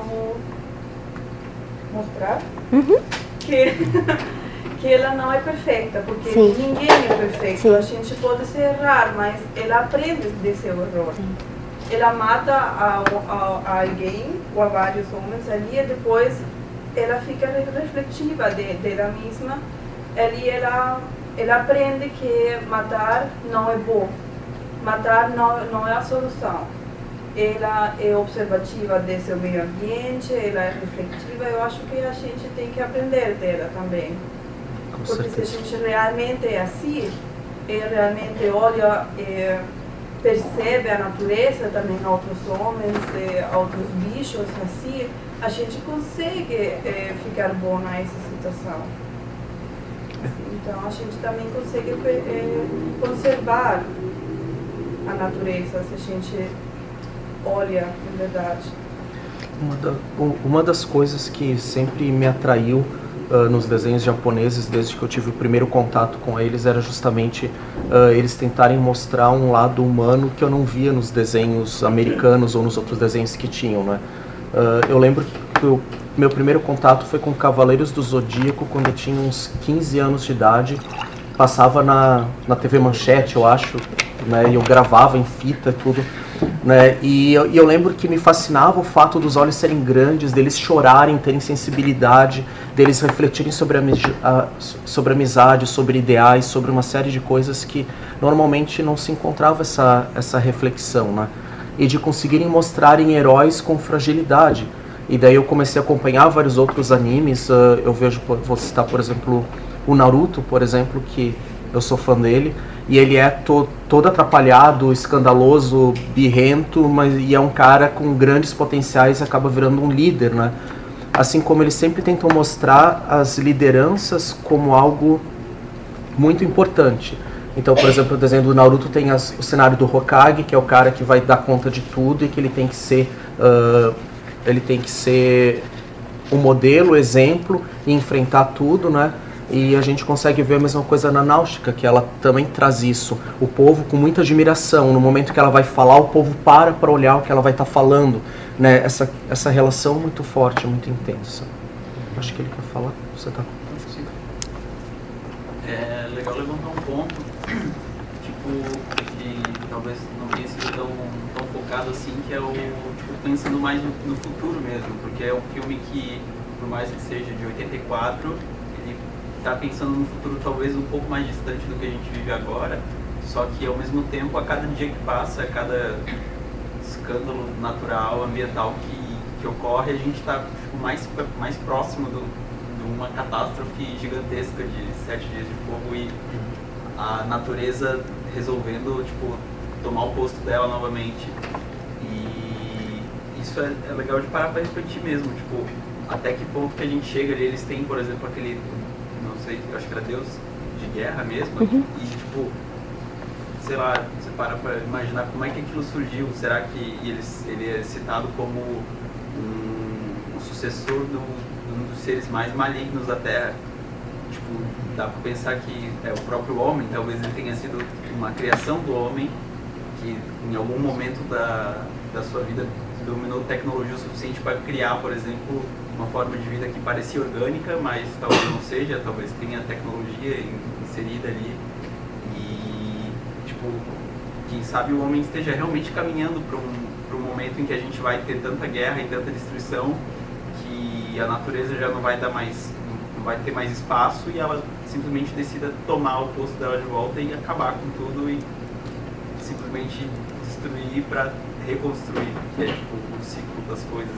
que ela não é perfeita, porque Sim. ninguém é perfeito. Sim. A gente pode se errar, mas ela aprende desse erro. Sim. Ela mata a alguém ou a vários homens ali, e depois ela fica reflexiva dela mesma. Ali ela aprende que matar não é bom, matar não é a solução. Ela é observativa desse meio ambiente, ela é reflexiva. Eu acho que a gente tem que aprender dela também. Porque se a gente realmente é assim, e realmente olha e percebe a natureza, também outros homens, outros bichos, assim, a gente consegue ficar bom nessa situação. Então a gente também consegue conservar a natureza, se a gente olha, na verdade. Uma das coisas que sempre me atraiu nos desenhos japoneses, desde que eu tive o primeiro contato com eles, era justamente eles tentarem mostrar um lado humano que eu não via nos desenhos americanos ou nos outros desenhos que tinham, né? Eu lembro que o meu primeiro contato foi com Cavaleiros do Zodíaco, quando eu tinha uns 15 anos de idade. Passava na TV Manchete, eu acho, né? E eu gravava em fita, tudo, né? E eu lembro que me fascinava o fato dos olhos serem grandes, deles chorarem, terem sensibilidade, deles refletirem sobre amizade, sobre ideais, sobre uma série de coisas que normalmente não se encontrava essa reflexão, né? E de conseguirem mostrarem heróis com fragilidade. E daí eu comecei a acompanhar vários outros animes. Eu vejo, vou citar, por exemplo, o Naruto, por exemplo, que eu sou fã dele, e ele é todo atrapalhado, escandaloso, birrento, e é um cara com grandes potenciais e acaba virando um líder, né? Assim como eles sempre tentam mostrar as lideranças como algo muito importante. Então, por exemplo, o desenho do Naruto tem o cenário do Hokage, que é o cara que vai dar conta de tudo e que ele tem que ser um modelo, exemplo e enfrentar tudo, né? E a gente consegue ver a mesma coisa na náutica, que ela também traz isso. O povo com muita admiração, no momento que ela vai falar, o povo para olhar o que ela vai estar falando, né? Essa relação muito forte, muito intensa. Acho que ele quer falar. Você está com... É legal levantar um ponto, tipo, que talvez não tenha sido tão focado assim, que é o, tipo, pensando mais no futuro mesmo, porque é um filme que, por mais que seja de 84, ele está pensando no futuro talvez um pouco mais distante do que a gente vive agora, só que ao mesmo tempo, a cada dia que passa, a cada escândalo natural, ambiental que ocorre, a gente está tipo, mais próximo de uma catástrofe gigantesca de 7 dias de fogo e a natureza resolvendo tipo, tomar o posto dela novamente. E isso é legal de parar para refletir mesmo, tipo, até que ponto que a gente chega ali. Eles têm, por exemplo, aquele, não sei, eu acho que era Deus de guerra mesmo, e tipo, sei lá, você para para imaginar como é que aquilo surgiu. Será que ele é citado como um sucessor de um dos seres mais malignos da Terra? Tipo, dá para pensar que é o próprio homem, talvez ele tenha sido uma criação do homem que em algum momento da sua vida dominou tecnologia o suficiente para criar, por exemplo, uma forma de vida que parecia orgânica, mas talvez não seja, talvez tenha tecnologia inserida ali. E, tipo, quem sabe o homem esteja realmente caminhando para um momento em que a gente vai ter tanta guerra e tanta destruição que a natureza já não vai ter mais espaço e ela simplesmente decida tomar o posto dela de volta e acabar com tudo e simplesmente destruir para reconstruir, que é tipo o ciclo das coisas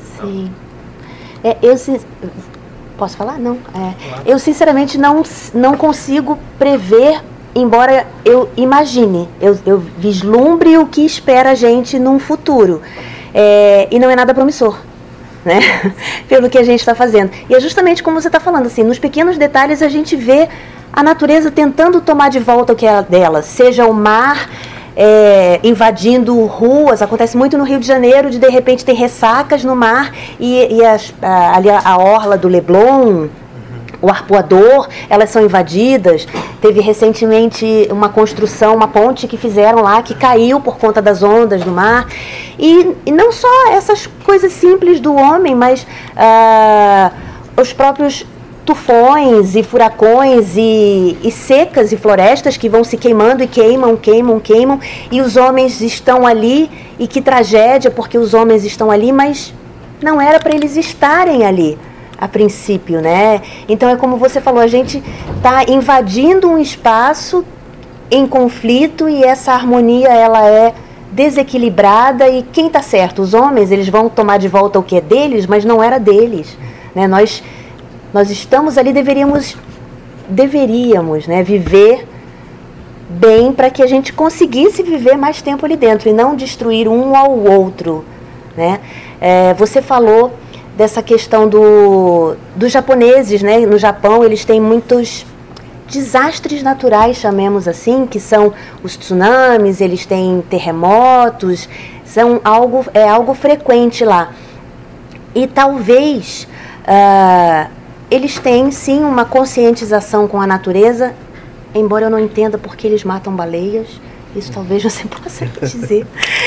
e tal. Posso falar? Não. Eu sinceramente não consigo prever, embora eu imagine, eu vislumbre o que espera a gente num futuro. E não é nada promissor, né? Pelo que a gente está fazendo. E é justamente como você está falando, assim, nos pequenos detalhes a gente vê a natureza tentando tomar de volta o que é dela, seja o mar invadindo ruas. Acontece muito no Rio de Janeiro, de repente tem ressacas no mar e ali a orla do Leblon, o Arpoador, elas são invadidas. Teve recentemente uma construção, uma ponte que fizeram lá, que caiu por conta das ondas do mar. E não só essas coisas simples do homem, mas os próprios tufões e furacões e secas e florestas que vão se queimando e queimam, e os homens estão ali, e que tragédia, porque os homens estão ali, mas não era para eles estarem ali a princípio, né? Então é como você falou, a gente está invadindo um espaço em conflito e essa harmonia ela é desequilibrada. E quem está certo? Os homens, eles vão tomar de volta o que é deles, mas não era deles, né? Nós estamos ali, deveríamos, né, viver bem para que a gente conseguisse viver mais tempo ali dentro e não destruir um ao outro, né? Você falou dessa questão dos japoneses, né? No Japão eles têm muitos desastres naturais, chamemos assim, que são os tsunamis, eles têm terremotos, é algo frequente lá. E talvez eles têm sim uma conscientização com a natureza, embora eu não entenda porque eles matam baleias, isso talvez você possa dizer.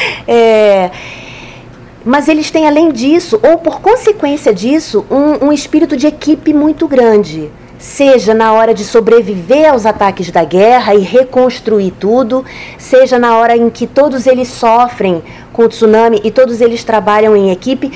Mas eles têm, além disso, ou por consequência disso, um espírito de equipe muito grande. Seja na hora de sobreviver aos ataques da guerra e reconstruir tudo, seja na hora em que todos eles sofrem com o tsunami e todos eles trabalham em equipe.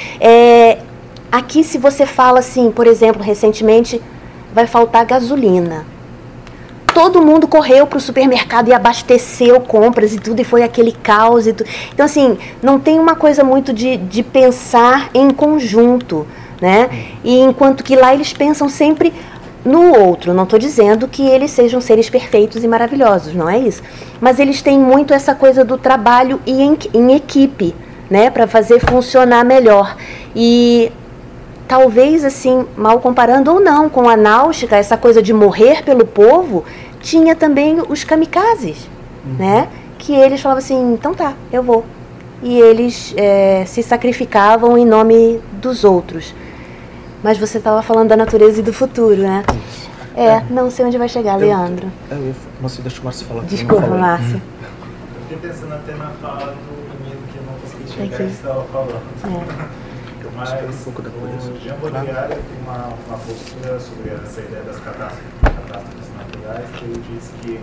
Aqui, se você fala assim, por exemplo, recentemente, vai faltar gasolina. Todo mundo correu para o supermercado e abasteceu compras e tudo, e foi aquele caos. Então, assim, não tem uma coisa muito de pensar em conjunto, né? E enquanto que lá eles pensam sempre no outro. Não estou dizendo que eles sejam seres perfeitos e maravilhosos, não é isso. Mas eles têm muito essa coisa do trabalho e em equipe, né? Para fazer funcionar melhor. E talvez, assim, mal comparando ou não com a náutica, essa coisa de morrer pelo povo, tinha também os kamikazes, né? Que eles falavam assim, então tá, eu vou. E eles se sacrificavam em nome dos outros. Mas você estava falando da natureza e do futuro, né? Não sei onde vai chegar, Leandro. Deixa o Márcio falar. Desculpa, Márcio. Eu fiquei pensando até na fala do menino que eu não consegui chegar e estava falando. Mas o Jean Baudrillard tem uma postura sobre essa ideia das catástrofes naturais, que ele diz que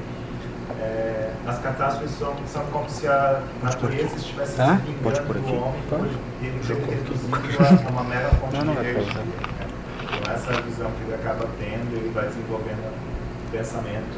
as catástrofes são como se a natureza estivesse se vingando do homem por ele ter reduzido a uma mera fonte de energia. Então essa visão que ele acaba tendo, ele vai desenvolvendo pensamento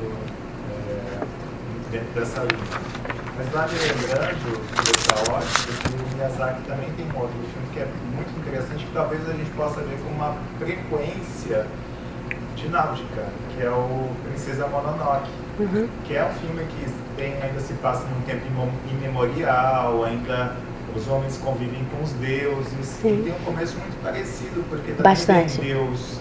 dentro dessa linha. Mas lá me lembrando dessa ótica, que o Miyazaki também tem um outro filme que é muito interessante, que talvez a gente possa ver como uma frequência de náutica, que é o Princesa Mononoke, que é um filme que ainda se passa num tempo imemorial, ainda os homens convivem com os deuses, e tem um começo muito parecido, porque também tem Deus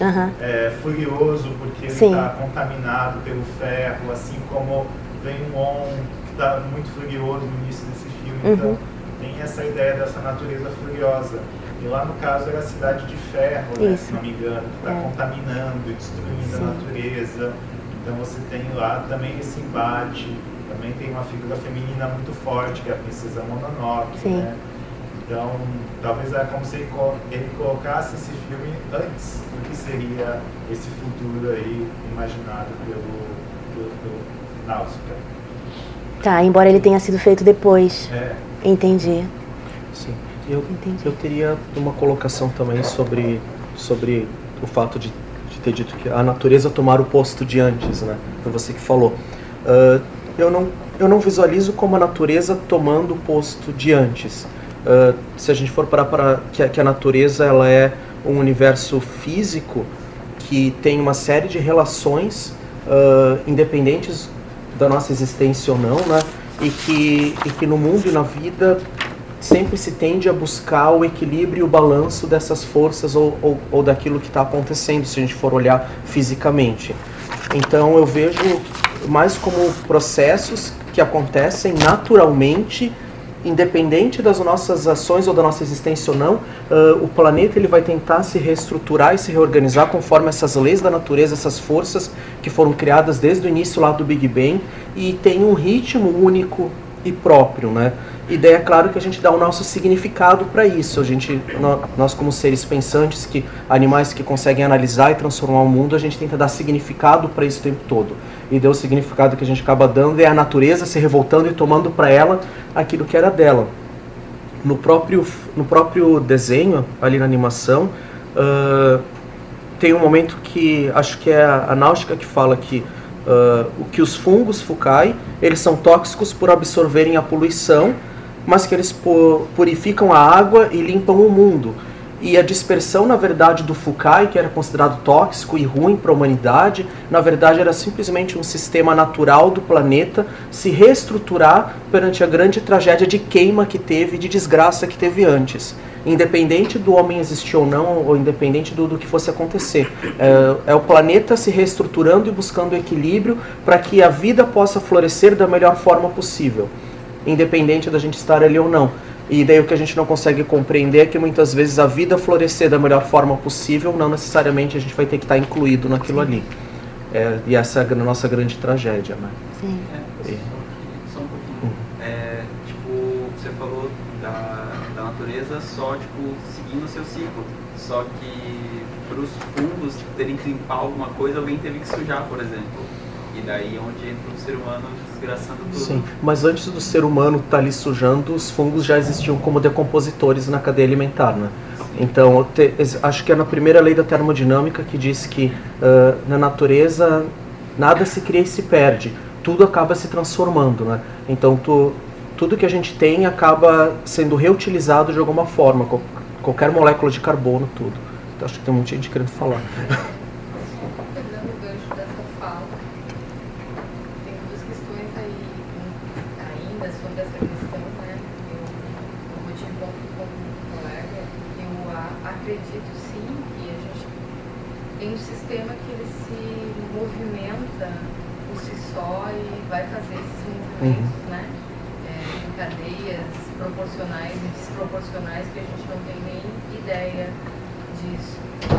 furioso, porque ele está contaminado pelo ferro, assim como vem um On, está muito furioso no início desse filme, então tem essa ideia dessa natureza furiosa. E lá no caso era a Cidade de Ferro, né, se não me engano, que está contaminando e destruindo a natureza. Então você tem lá também esse embate, também tem uma figura feminina muito forte, que é a Princesa Mononoke, né? Então, talvez é como se ele colocasse esse filme antes do que seria esse futuro aí imaginado pelo Náusica. Tá, embora ele tenha sido feito depois. Entendi. Sim. Eu teria uma colocação também sobre o fato de ter dito que a natureza tomar o posto de antes, né? Foi você que falou. Eu não visualizo como a natureza tomando o posto de antes. Se a gente for parar para que a natureza ela é um universo físico que tem uma série de relações independentes da nossa existência ou não, né? E que no mundo e na vida sempre se tende a buscar o equilíbrio e o balanço dessas forças ou daquilo que está acontecendo, se a gente for olhar fisicamente. Então eu vejo mais como processos que acontecem naturalmente, independente das nossas ações ou da nossa existência ou não. O planeta ele vai tentar se reestruturar e se reorganizar conforme essas leis da natureza, essas forças que foram criadas desde o início lá do Big Bang, e tem um ritmo único e próprio, né? E daí é claro que a gente dá o nosso significado para isso. Nós como seres pensantes, animais que conseguem analisar e transformar o mundo, a gente tenta dar significado para isso o tempo todo. E daí o significado que a gente acaba dando é a natureza se revoltando e tomando para ela aquilo que era dela. No próprio desenho, ali na animação, tem um momento que acho que é a Náusica que fala que os fungos Fukai, eles são tóxicos por absorverem a poluição, mas que eles purificam a água e limpam o mundo. E a dispersão, na verdade, do Fukai, que era considerado tóxico e ruim para a humanidade, na verdade era simplesmente um sistema natural do planeta se reestruturar perante a grande tragédia de queima que teve, de desgraça que teve antes. Independente do homem existir ou não, ou independente do que fosse acontecer. É o planeta se reestruturando e buscando equilíbrio para que a vida possa florescer da melhor forma possível, independente da gente estar ali ou não. E daí o que a gente não consegue compreender é que muitas vezes a vida florescer da melhor forma possível, não necessariamente a gente vai ter que estar incluído naquilo ali. E essa é a nossa grande tragédia, né? Sim. Só um pouquinho. Tipo, você falou da natureza só, tipo, seguindo o seu ciclo. Só que para os fungos terem que limpar alguma coisa, alguém teve que sujar, por exemplo. E daí onde entra o ser humano desgraçando tudo. Sim, mas antes do ser humano estar ali sujando, os fungos já existiam como decompositores na cadeia alimentar, né? Então, acho que é na primeira lei da termodinâmica que diz que na natureza nada se cria e se perde, tudo acaba se transformando, né? Então, tudo que a gente tem acaba sendo reutilizado de alguma forma, qualquer molécula de carbono, tudo. Então, acho que tem muita gente querendo falar. Acredito sim que a gente tem um sistema que ele se movimenta por si só e vai fazer esses movimentos, né? Em cadeias proporcionais e desproporcionais que a gente não tem nem ideia disso.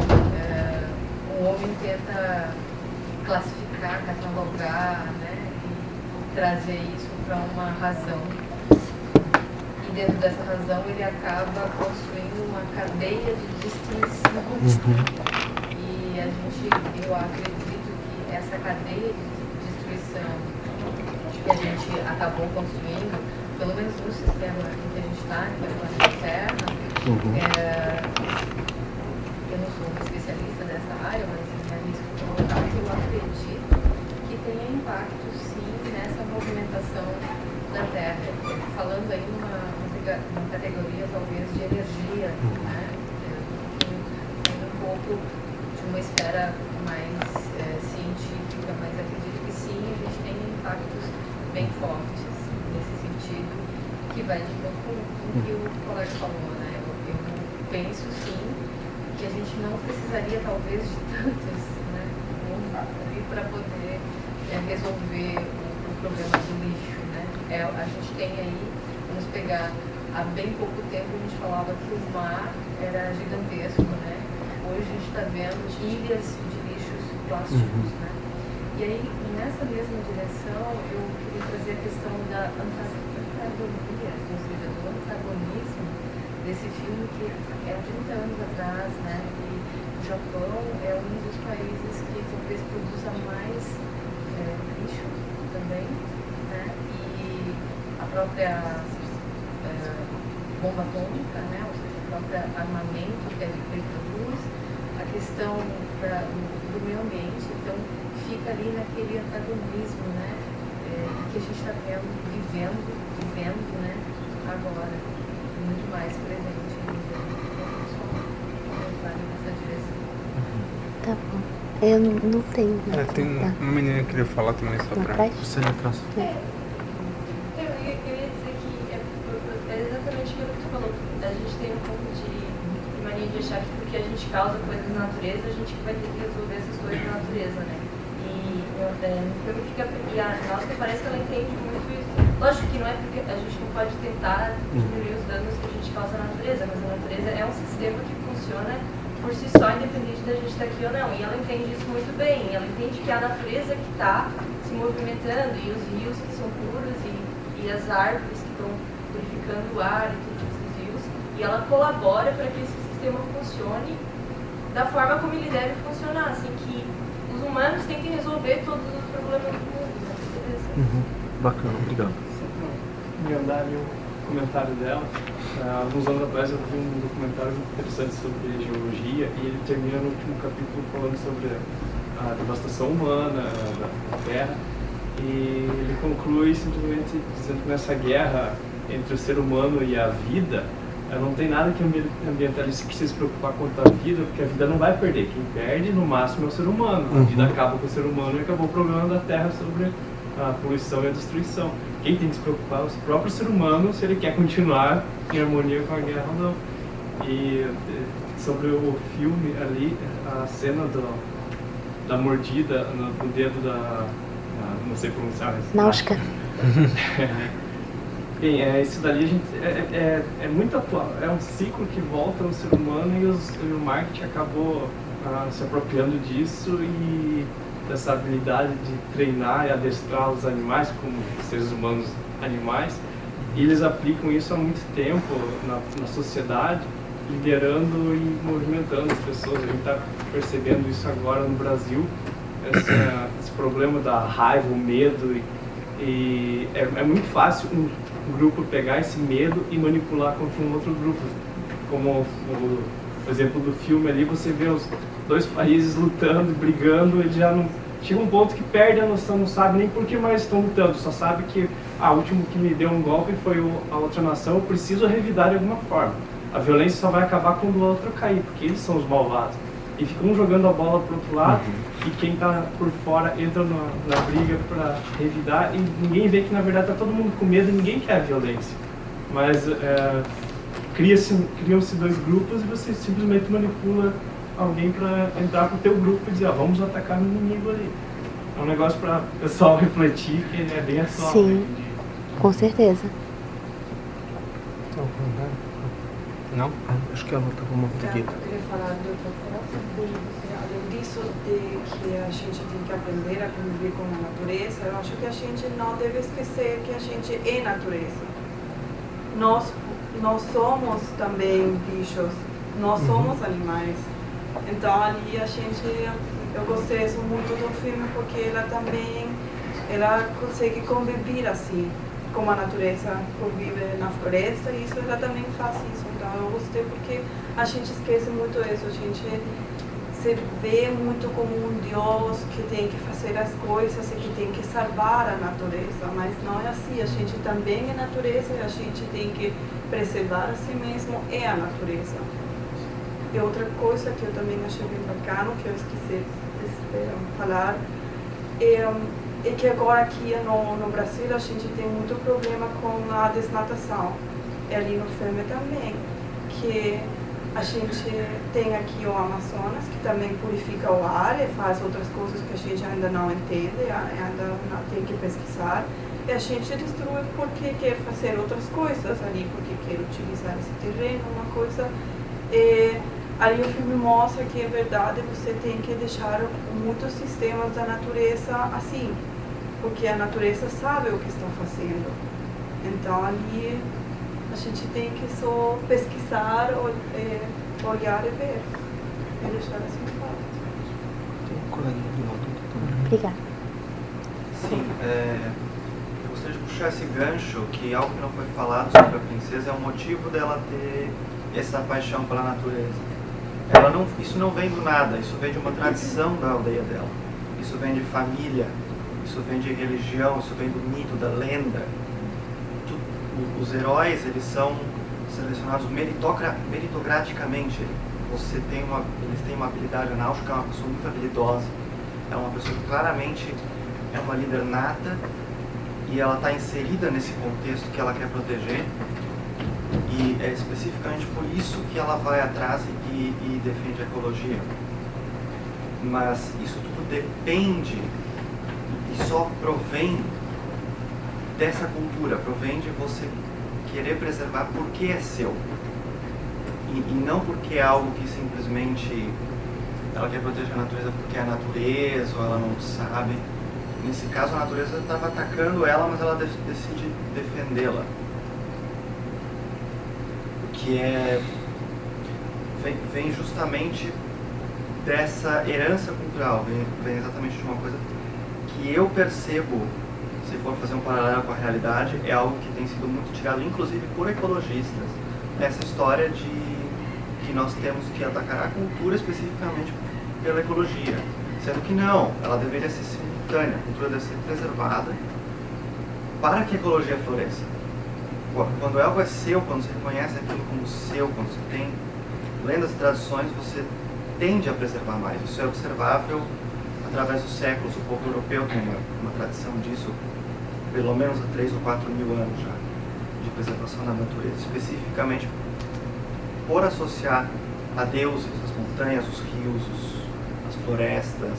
O homem tenta classificar, catalogar, né? E trazer isso para uma razão. E dentro dessa razão ele acaba construindo uma cadeia de destruição. E eu acredito que essa cadeia de destruição que a gente acabou construindo, pelo menos no sistema em que a gente está, que é o planeta Terra, eu não sou uma especialista dessa área, mas eu acredito que tenha impacto sim nessa movimentação da Terra. Falando aí numa categoria talvez de energia, né? Sendo um pouco de uma esfera mais científica, mas acredito que sim, a gente tem impactos bem fortes nesse sentido, que vai de novo com o que o colega falou, né? Eu penso sim que a gente não precisaria talvez de tantos, né, para poder resolver o problema do lixo, né? a gente tem aí, vamos pegar, há bem pouco tempo a gente falava que o mar era gigantesco, né? Hoje a gente está vendo ilhas de lixos plásticos, né? E aí, nessa mesma direção, eu queria trazer a questão da antagonia, ou seja, do antagonismo desse filme que é há 30 anos atrás, né? E o Japão é um dos países que talvez produza mais lixo também, né? E a própria bomba atômica, né? Ou seja, o próprio armamento que ele produz, a questão do meio ambiente, então fica ali naquele antagonismo, né? Que a gente está vivendo, né? Agora, muito mais presente ainda. Nessa direção. Tá bom. Eu não tenho. Tem uma menina que queria falar também só pra... Você não atrás. Eu ia dizer que é exatamente aquilo que tu falou. A gente tem um pouco de mania de achar que porque a gente causa coisas na natureza, a gente vai ter que resolver essas coisas na natureza, né? E no filme fica... E a nossa parece que ela entende muito isso. Lógico que não é porque a gente não pode tentar diminuir os danos que a gente causa na natureza, mas a natureza é um sistema que funciona por si só, independente da gente estar aqui ou não. E ela entende isso muito bem. Ela entende que é a natureza que está se movimentando, e os rios que são puros, e as árvores que estão purificando o ar e todos esses rios. E ela colabora para que esse sistema funcione da forma como ele deve funcionar. Assim, que os humanos têm que resolver todos os problemas do mundo. Né? Bacana, obrigado. Me andar ali um comentário dela. Alguns anos atrás eu vi um documentário muito interessante sobre geologia, e ele termina no último capítulo falando sobre a devastação humana da Terra, e ele conclui simplesmente dizendo que nessa guerra entre o ser humano e a vida, não tem nada que o ambientalista precise se preocupar quanto à vida, porque a vida não vai perder. Quem perde, no máximo, é o ser humano. A vida acaba com o ser humano, e acabou o problema da Terra sobre a poluição e a destruição. Quem tem que se preocupar é o próprio ser humano, se ele quer continuar em harmonia com a guerra ou não. E sobre o filme ali, a cena da mordida no dedo da... não sei pronunciar, mas... Náusica. Bem, isso dali é muito atual. É um ciclo que volta no ser humano, e o marketing acabou se apropriando disso, e dessa habilidade de treinar e adestrar os animais como seres humanos animais. E eles aplicam isso há muito tempo na sociedade, liderando e movimentando as pessoas. A gente está percebendo isso agora no Brasil, esse problema da raiva, o medo, e é muito fácil um grupo pegar esse medo e manipular contra um outro grupo. Como o exemplo do filme ali, você vê os dois países lutando, brigando, eles já não... Chega um ponto que perde a noção, não sabe nem por que mais estão lutando, só sabe que o último que me deu um golpe foi a outra nação, eu preciso revidar de alguma forma. A violência só vai acabar quando o outro cair, porque eles são os malvados. E ficam um jogando a bola pro outro lado, e quem está por fora entra na briga para revidar, e ninguém vê que na verdade está todo mundo com medo e ninguém quer a violência. Mas criam-se dois grupos, e você simplesmente manipula alguém para entrar pro teu grupo e dizer, vamos atacar no inimigo ali. É um negócio para o pessoal refletir, que é bem atual. Sim, com certeza. Não? Acho que ela está com uma pergunta. Eu queria falar de outra coisa. Além disso, de que a gente tem que aprender a conviver com a natureza, eu acho que a gente não deve esquecer que a gente é natureza. Nós somos também bichos, nós somos animais. Então ali eu gostei muito do filme, porque ela consegue conviver assim, como a natureza convive na floresta, e isso ela também faz isso. Então eu gostei porque a gente esquece muito isso, a gente se vê muito como um Deus que tem que fazer as coisas e que tem que salvar a natureza, mas não é assim, a gente também é natureza, e a gente tem que preservar a si mesmo, é a natureza. E outra coisa que eu também achei bem bacana, que eu esqueci de falar, é que agora aqui no Brasil a gente tem muito problema com a desmatação. E ali no filme também, que a gente tem aqui o Amazonas, que também purifica o ar e faz outras coisas que a gente ainda não entende, ainda tem que pesquisar. E a gente destrui porque quer fazer outras coisas ali, porque quer utilizar esse terreno, uma coisa. Ali o filme mostra que é verdade, você tem que deixar muitos sistemas da natureza assim, porque a natureza sabe o que está fazendo. Então ali a gente tem que só pesquisar, olhar e ver, e deixar assim claro. Obrigada. Sim, eu gostaria de puxar esse gancho, que algo que não foi falado sobre a princesa é o motivo dela ter essa paixão pela natureza. Isso não vem do nada, isso vem de uma tradição da aldeia dela. Isso vem de família, isso vem de religião, isso vem do mito, da lenda. Os heróis, eles são selecionados meritocraticamente. Eles têm uma habilidade. A Náusica é uma pessoa muito habilidosa. É uma pessoa que claramente é uma líder nata e ela está inserida nesse contexto que ela quer proteger. E é especificamente por isso que ela vai atrás e defende a ecologia. Mas isso tudo depende e só provém dessa cultura, provém de você querer preservar porque é seu. E não porque é algo que simplesmente ela quer proteger a natureza porque é a natureza ou ela não sabe. Nesse caso, a natureza estava atacando ela, mas ela decide defendê-la. Que vem justamente dessa herança cultural, vem exatamente de uma coisa que eu percebo, se for fazer um paralelo com a realidade, é algo que tem sido muito tirado, inclusive por ecologistas, essa história de que nós temos que atacar a cultura especificamente pela ecologia, sendo que não, ela deveria ser simultânea, a cultura deve ser preservada para que a ecologia floresça. Quando algo é seu, quando você reconhece aquilo como seu, quando você tem lendas e tradições, você tende a preservar mais. Isso é observável através dos séculos. O povo europeu tem uma tradição disso, pelo menos há 3 ou 4 mil anos já, de preservação da natureza, especificamente por associar a deuses as montanhas, os rios, as florestas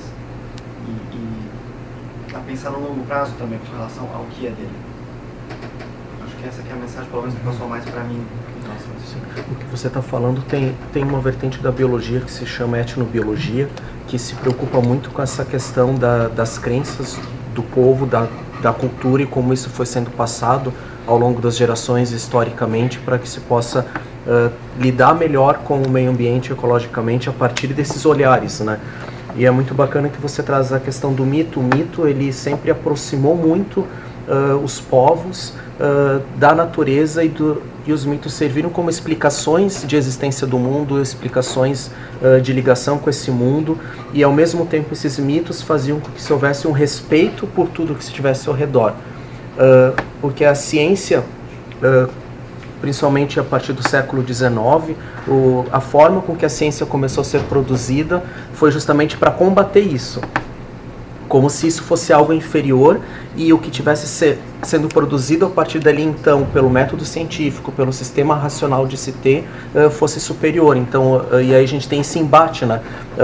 e a pensar no longo prazo também com relação ao que é dele. Essa aqui é a mensagem, pelo menos, que passou mais para mim. O que você está falando tem uma vertente da biologia que se chama etnobiologia, que se preocupa muito com essa questão das crenças do povo, da cultura e como isso foi sendo passado ao longo das gerações historicamente para que se possa lidar melhor com o meio ambiente ecologicamente a partir desses olhares, né? E é muito bacana que você traz a questão do mito. O mito, ele sempre aproximou muito os povos da natureza e os mitos serviram como explicações de existência do mundo, explicações de ligação com esse mundo, e ao mesmo tempo esses mitos faziam com que se houvesse um respeito por tudo que estivesse ao redor, porque a ciência, principalmente a partir do século XIX, a forma com que a ciência começou a ser produzida foi justamente para combater isso, como se isso fosse algo inferior e o que tivesse sendo produzido a partir dali, então, pelo método científico, pelo sistema racional de se ter, fosse superior. Então, e aí a gente tem esse embate, né,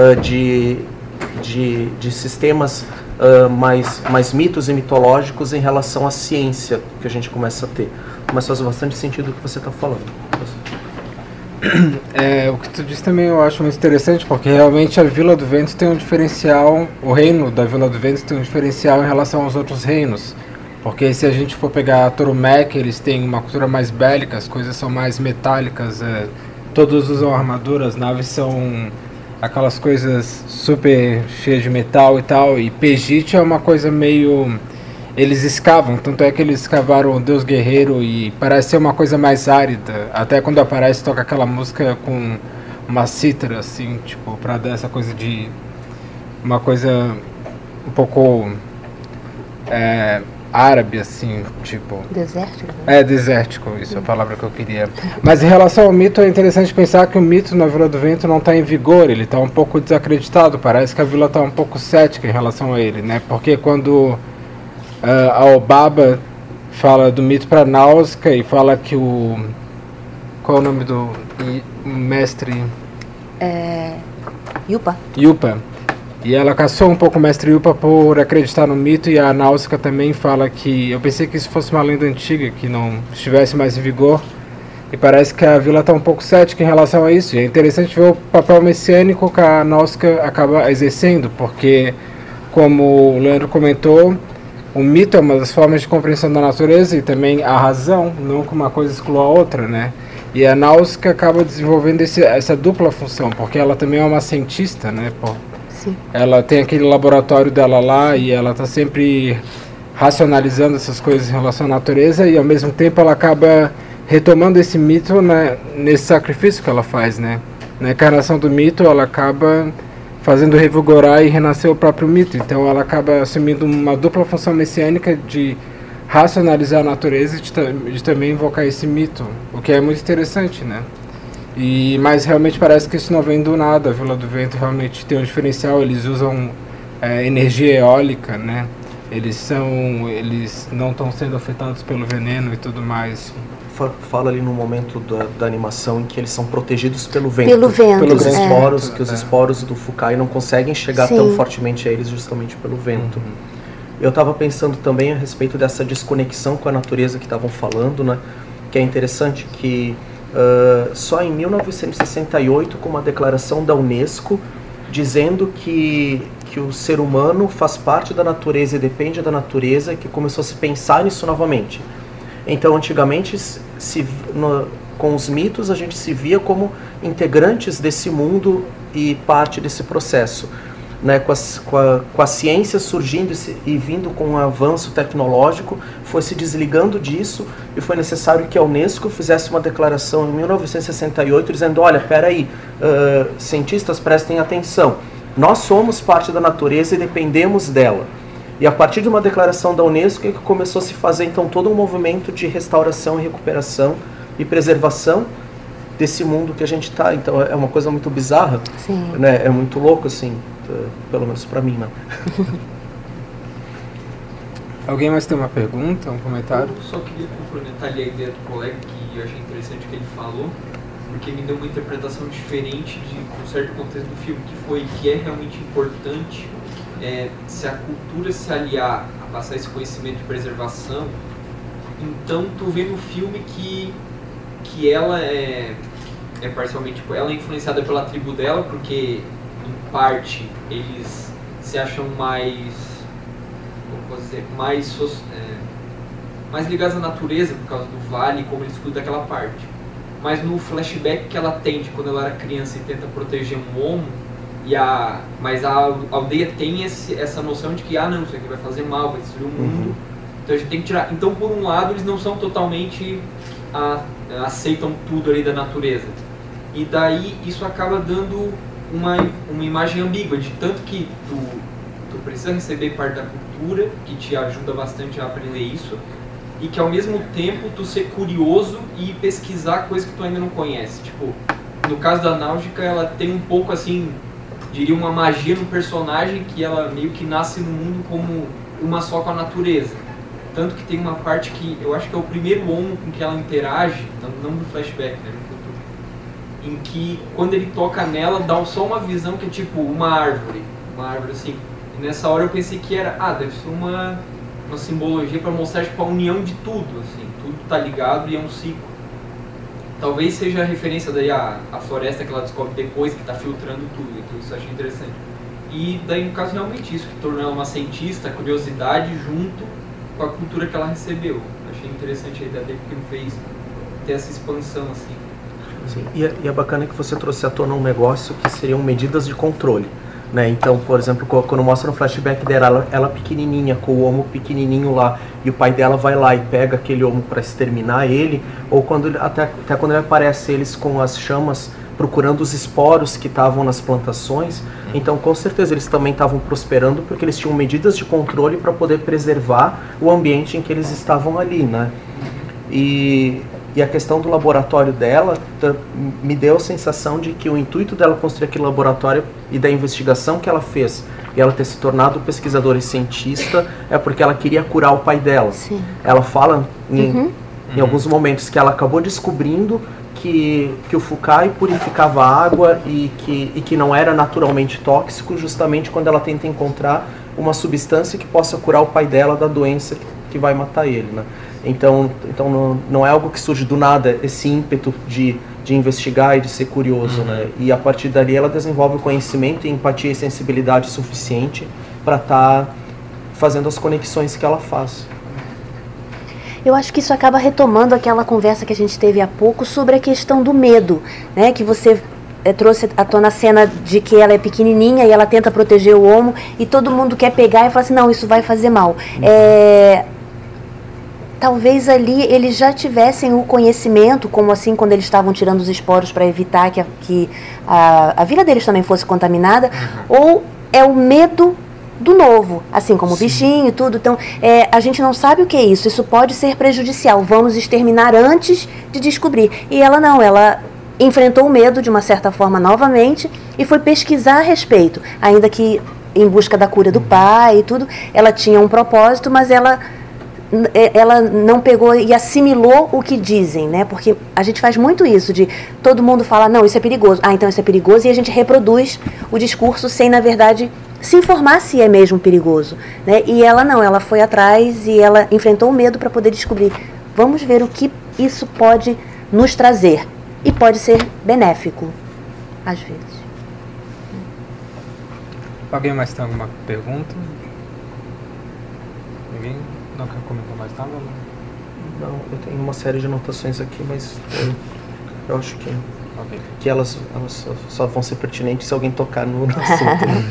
de sistemas mais mitos e mitológicos em relação à ciência que a gente começa a ter. Mas faz bastante sentido o que você está falando. O que tu disse também eu acho muito interessante, porque realmente a Vila do Vento tem um diferencial, o reino da Vila do Vento tem um diferencial em relação aos outros reinos, porque se a gente for pegar a Tormec, eles têm uma cultura mais bélica, as coisas são mais metálicas, todos usam armadura, as naves são aquelas coisas super cheias de metal e tal, e Pejite é uma coisa meio... Eles escavam, tanto é que eles escavaram o Deus Guerreiro e parece ser uma coisa mais árida. Até quando aparece, toca aquela música com uma cítara, assim, tipo, pra dar essa coisa de... Uma coisa um pouco árabe, assim, tipo... Desértico? Desértico, isso é a palavra que eu queria. Mas em relação ao mito, é interessante pensar que o mito na Vila do Vento não está em vigor, ele está um pouco desacreditado. Parece que a vila está um pouco cética em relação a ele, né? Porque quando... a Obaba fala do mito para Náusica e fala que o... Qual é o nome do mestre? Yupa. Yupa. E ela caçou um pouco o Mestre Upa por acreditar no mito, e a Náusica também fala que... Eu pensei que isso fosse uma lenda antiga, que não estivesse mais em vigor, e parece que a vila está um pouco cética em relação a isso. E é interessante ver o papel messiânico que a Náusica acaba exercendo, porque, como o Leandro comentou, o mito é uma das formas de compreensão da natureza e também a razão, não que uma coisa exclua a outra, né? E a Náusica acaba desenvolvendo essa dupla função, porque ela também é uma cientista, né? Sim. Ela tem aquele laboratório dela lá e ela está sempre racionalizando essas coisas em relação à natureza, e ao mesmo tempo ela acaba retomando esse mito, né, nesse sacrifício que ela faz, né? Na encarnação do mito ela acaba fazendo revigorar e renascer o próprio mito. Então ela acaba assumindo uma dupla função messiânica de racionalizar a natureza e de também invocar esse mito, o que é muito interessante, né? Mas realmente parece que isso não vem do nada. A Vila do Vento realmente tem um diferencial. Eles usam energia eólica, né? Eles não estão sendo afetados pelo veneno e tudo mais. Fala ali no momento da animação em que eles são protegidos pelo vento. Pelos esporos, que os esporos do Fukai não conseguem chegar tão fortemente a eles justamente pelo vento. Eu estava pensando também a respeito dessa desconexão com a natureza que estavam falando, né? Que é interessante que só em 1968, com uma declaração da Unesco, dizendo que o ser humano faz parte da natureza e depende da natureza, que começou a se pensar nisso novamente. Então, antigamente, com os mitos, a gente se via como integrantes desse mundo e parte desse processo. Né, com a ciência surgindo e vindo com um avanço tecnológico, foi se desligando disso, e foi necessário que a Unesco fizesse uma declaração em 1968 dizendo: olha, peraí, cientistas, prestem atenção, nós somos parte da natureza e dependemos dela. E a partir de uma declaração da Unesco é que começou a se fazer então todo um movimento de restauração e recuperação e preservação desse mundo que a gente está. Então é uma coisa muito bizarra, né? É muito louco, assim, pelo menos para mim, né? Alguém mais tem uma pergunta, um comentário? Eu só queria complementar ali a ideia do colega, que eu achei interessante o que ele falou, porque me deu uma interpretação diferente de um certo contexto do filme, que é realmente importante se a cultura se aliar a passar esse conhecimento de preservação. Então tu vê no filme que ela é parcialmente, tipo, ela é influenciada pela tribo dela, porque em parte eles se acham mais, como posso dizer, mais ligados à natureza por causa do vale, como eles cuidam daquela parte. Mas no flashback que ela tem de quando ela era criança e tenta proteger um homo, mas a aldeia tem essa noção de que não, isso aqui vai fazer mal, vai destruir o mundo. Então a gente tem que tirar. Então, por um lado, eles não são totalmente aceitam tudo ali da natureza, e daí isso acaba dando uma imagem ambígua, de tanto que tu precisa receber parte da cultura, que te ajuda bastante a aprender isso, e que ao mesmo tempo tu ser curioso e pesquisar coisas que tu ainda não conhece. Tipo, no caso da Náusica, ela tem um pouco assim, diria, uma magia no personagem, que ela meio que nasce no mundo como uma só com a natureza. Tanto que tem uma parte que eu acho que é o primeiro homo com que ela interage, não no flashback, né, no futuro, em que quando ele toca nela, dá só uma visão que é tipo uma árvore assim. E nessa hora eu pensei que era, deve ser uma simbologia para mostrar tipo a união de tudo, assim, tudo tá ligado e é um ciclo. Talvez seja a referência daí à floresta que ela descobre depois, que tá filtrando tudo, então isso eu achei interessante. E daí no caso realmente isso, que tornou ela uma cientista, a curiosidade junto com a cultura que ela recebeu. Achei interessante a ideia dele, porque me fez ter essa expansão, assim. Sim. E é bacana que você trouxe à tona um negócio que seriam medidas de controle, né? Então, por exemplo, quando mostra no flashback dela, ela pequenininha, com o homo pequenininho lá, e o pai dela vai lá e pega aquele homo para exterminar ele, ou até quando ele aparece eles com as chamas procurando os esporos que estavam nas plantações. Então, com certeza, eles também estavam prosperando porque eles tinham medidas de controle para poder preservar o ambiente em que eles estavam ali, né? E a questão do laboratório dela me deu a sensação de que o intuito dela construir aquele laboratório e da investigação que ela fez, e ela ter se tornado pesquisadora e cientista, é porque ela queria curar o pai dela. Sim. Ela fala em alguns momentos que ela acabou descobrindo que o Fukai purificava a água e que não era naturalmente tóxico, justamente quando ela tenta encontrar uma substância que possa curar o pai dela da doença que vai matar ele, né? Então não é algo que surge do nada, esse ímpeto de investigar e de ser curioso, né? E a partir dali ela desenvolve o conhecimento, empatia e sensibilidade suficiente para estar fazendo as conexões que ela faz. Eu acho que isso acaba retomando aquela conversa que a gente teve há pouco sobre a questão do medo, né? Que você trouxe à tona a cena de que ela é pequenininha e ela tenta proteger o homo e todo mundo quer pegar e fala assim, não, isso vai fazer mal. Talvez ali eles já tivessem o conhecimento, como assim quando eles estavam tirando os esporos para evitar que a vida deles também fosse contaminada, ou é o medo do novo, assim como o bichinho e tudo. Então, a gente não sabe o que é isso. Isso pode ser prejudicial. Vamos exterminar antes de descobrir. E ela não, ela enfrentou o medo de uma certa forma novamente e foi pesquisar a respeito. Ainda que em busca da cura do pai e tudo, ela tinha um propósito, mas ela não pegou e assimilou o que dizem, né? Porque a gente faz muito isso, de todo mundo fala, não, isso é perigoso. Ah, então isso é perigoso, e a gente reproduz o discurso sem, na verdade, se informar se é mesmo perigoso, né? E ela não, ela foi atrás e ela enfrentou o medo para poder descobrir. Vamos ver o que isso pode nos trazer. E pode ser benéfico, às vezes. Alguém mais tem alguma pergunta? Ninguém? Não quer comentar mais nada? Não, eu tenho uma série de anotações aqui, mas eu acho que elas só vão ser pertinentes se alguém tocar no assunto.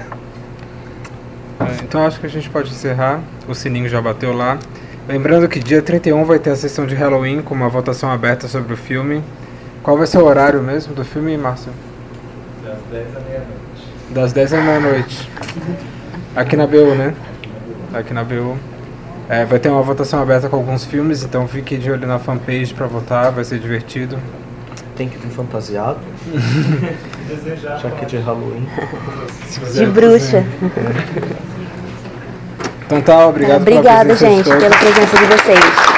Então acho que a gente pode encerrar. O sininho já bateu lá. Lembrando que dia 31 vai ter a sessão de Halloween com uma votação aberta sobre o filme. Qual vai ser o horário mesmo do filme, Márcio? Das 10 à meia-noite. Das 10 à meia-noite. Aqui na BU, né? Aqui na BU. Vai ter uma votação aberta com alguns filmes, então fique de olho na fanpage para votar, vai ser divertido. Tem que vir fantasiado. Já que é de Halloween. De bruxa. Então tá, obrigado. Obrigada, gente, pela presença de vocês.